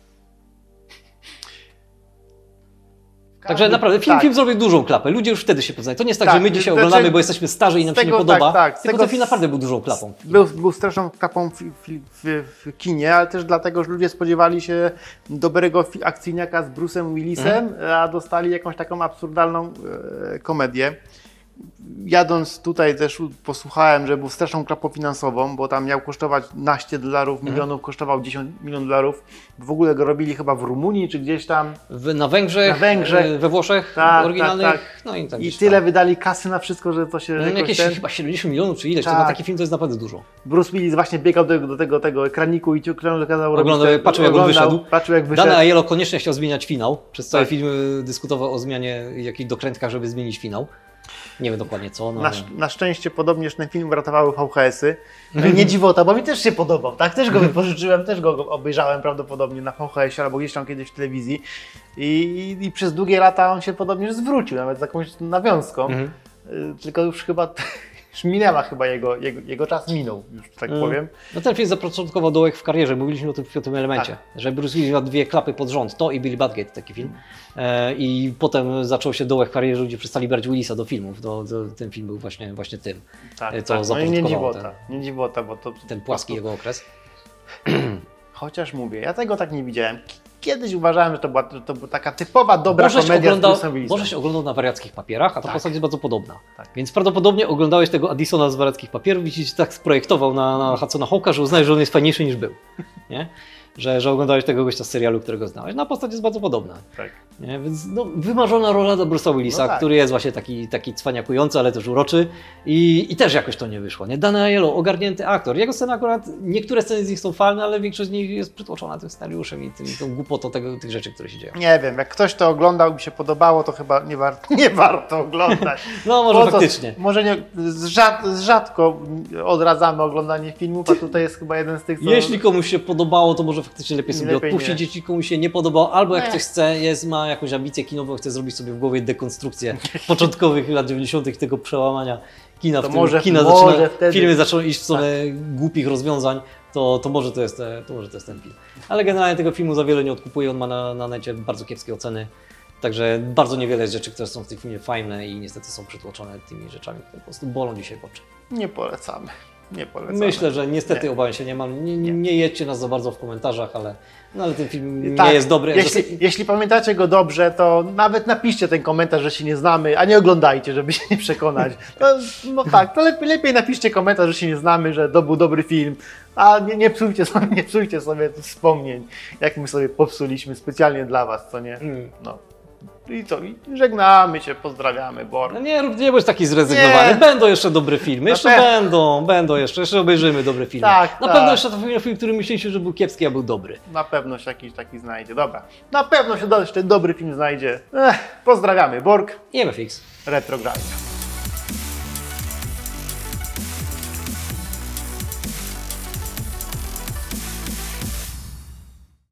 Także naprawdę film zrobił dużą klapę. Ludzie już wtedy się poznają. To nie jest tak, że my dzisiaj oglądamy, bo jesteśmy starzy i nam się nie podoba. Tylko ten film naprawdę był dużą klapą. Był straszną klapą w kinie, ale też dlatego, że ludzie spodziewali się dobrego akcyjniaka z Bruce'em Willisem, a dostali jakąś taką absurdalną komedię. Jadąc tutaj też posłuchałem, że był straszną klapą finansową, bo tam miał kosztować naście dolarów, milionów, kosztował 10 milionów dolarów. W ogóle go robili chyba w Rumunii czy gdzieś tam. Na Węgrzech, we Włoszech oryginalnych. Tak. No i tak I tyle wydali kasy na wszystko, że to się... jakieś chyba 70 milionów czy ileś, to na taki film to jest naprawdę dużo. Bruce Willis właśnie biegał do tego ekraniku i kazał patrzył jak on wyszedł. Dane Aiello koniecznie chciał zmieniać finał. Przez cały film dyskutował o zmianie jakichś dokrętkach, żeby zmienić finał. Nie wiem dokładnie co. Na szczęście podobnież ten film uratowały VHS-y. Nie dziwota, bo mi też się podobał, tak? Też go wypożyczyłem, też go obejrzałem prawdopodobnie na VHS-ie albo gdzieś tam kiedyś w telewizji. I przez długie lata on się podobnież zwrócił, nawet z jakąś nawiązką. Tylko już chyba... Już minęła chyba jego czas minął, już tak powiem. No ten film zapoczątkował dołek w karierze, mówiliśmy o tym w piątym elemencie, że Bruce Willis miał 2 klapy pod rząd, to i Billy Batgate taki film. I potem zaczął się dołek w karierze, ludzie przestali brać Willisa do filmów, ten film był właśnie tym, co zapoczątkował nie dziwota, bo to... Ten płaski jego okres. Chociaż mówię, ja tego tak nie widziałem. Kiedyś uważałem, że to była taka typowa dobra komedia z Bruce'em Willisem. Możeś oglądał na Wariackich Papierach, a ta postać jest bardzo podobna. Więc prawdopodobnie oglądałeś tego Addisona z Wariackich Papierów i ci tak sprojektował na Hudsona Hawka, że uznałeś, że on jest fajniejszy niż był. Nie? Że oglądałeś tego gościa z serialu, którego znałeś. No a postać jest bardzo podobna. Tak. Nie? Więc wymarzona rola dla Bruce'a Willisa, który jest właśnie taki cwaniakujący, ale też uroczy. I też jakoś to nie wyszło. Nie? Dane Aiello, ogarnięty aktor. Jego sceny akurat, niektóre sceny z nich są fajne, ale większość z nich jest przytłoczona tym scenariuszem i tą głupotą tych rzeczy, które się dzieją. Nie wiem, jak ktoś to oglądał i mi się podobało, to chyba nie warto oglądać. No może faktycznie. Może nie, rzadko odradzamy oglądanie filmów, a tutaj jest chyba jeden z tych, co... Jeśli komuś się podobało, to może faktycznie lepiej sobie odpuścić. Jeśli komuś się nie podobało, albo jak ktoś chce, ma jakąś ambicję kinową, chce zrobić sobie w głowie dekonstrukcję początkowych lat 90. tego przełamania kina, to w którym filmy zaczęły iść w stronę głupich rozwiązań, to może to jest ten film. Ale generalnie tego filmu za wiele nie odkupuję, on ma na necie bardzo kiepskie oceny. Także bardzo niewiele jest rzeczy, które są w tym filmie fajne i niestety są przytłoczone tymi rzeczami, które po prostu bolą dzisiaj w oczy. Nie polecamy. Nie polecamy. Myślę, że niestety Nie. obawiam się, nie jedźcie nas za bardzo w komentarzach, ale ten film Tak, nie jest dobry. Jeśli pamiętacie go dobrze, to nawet napiszcie ten komentarz, że się nie znamy, a nie oglądajcie, żeby się nie przekonać. No tak, to lepiej napiszcie komentarz, że się nie znamy, że to był dobry film, a nie psujcie sobie wspomnień, jak my sobie popsuliśmy specjalnie dla was, co nie? No. I co? I żegnamy się, pozdrawiamy, Borg. No nie bądź taki zrezygnowany. Nie. Będą jeszcze dobre filmy. Jeszcze będą jeszcze obejrzymy dobre filmy. Tak, Na tak. pewno jeszcze to film, który myśleliście, że był kiepski, a był dobry. Na pewno się jakiś taki znajdzie. Dobra. Na pewno się jeszcze dobry film znajdzie. Pozdrawiamy, Borg. I MFX. Retrograd.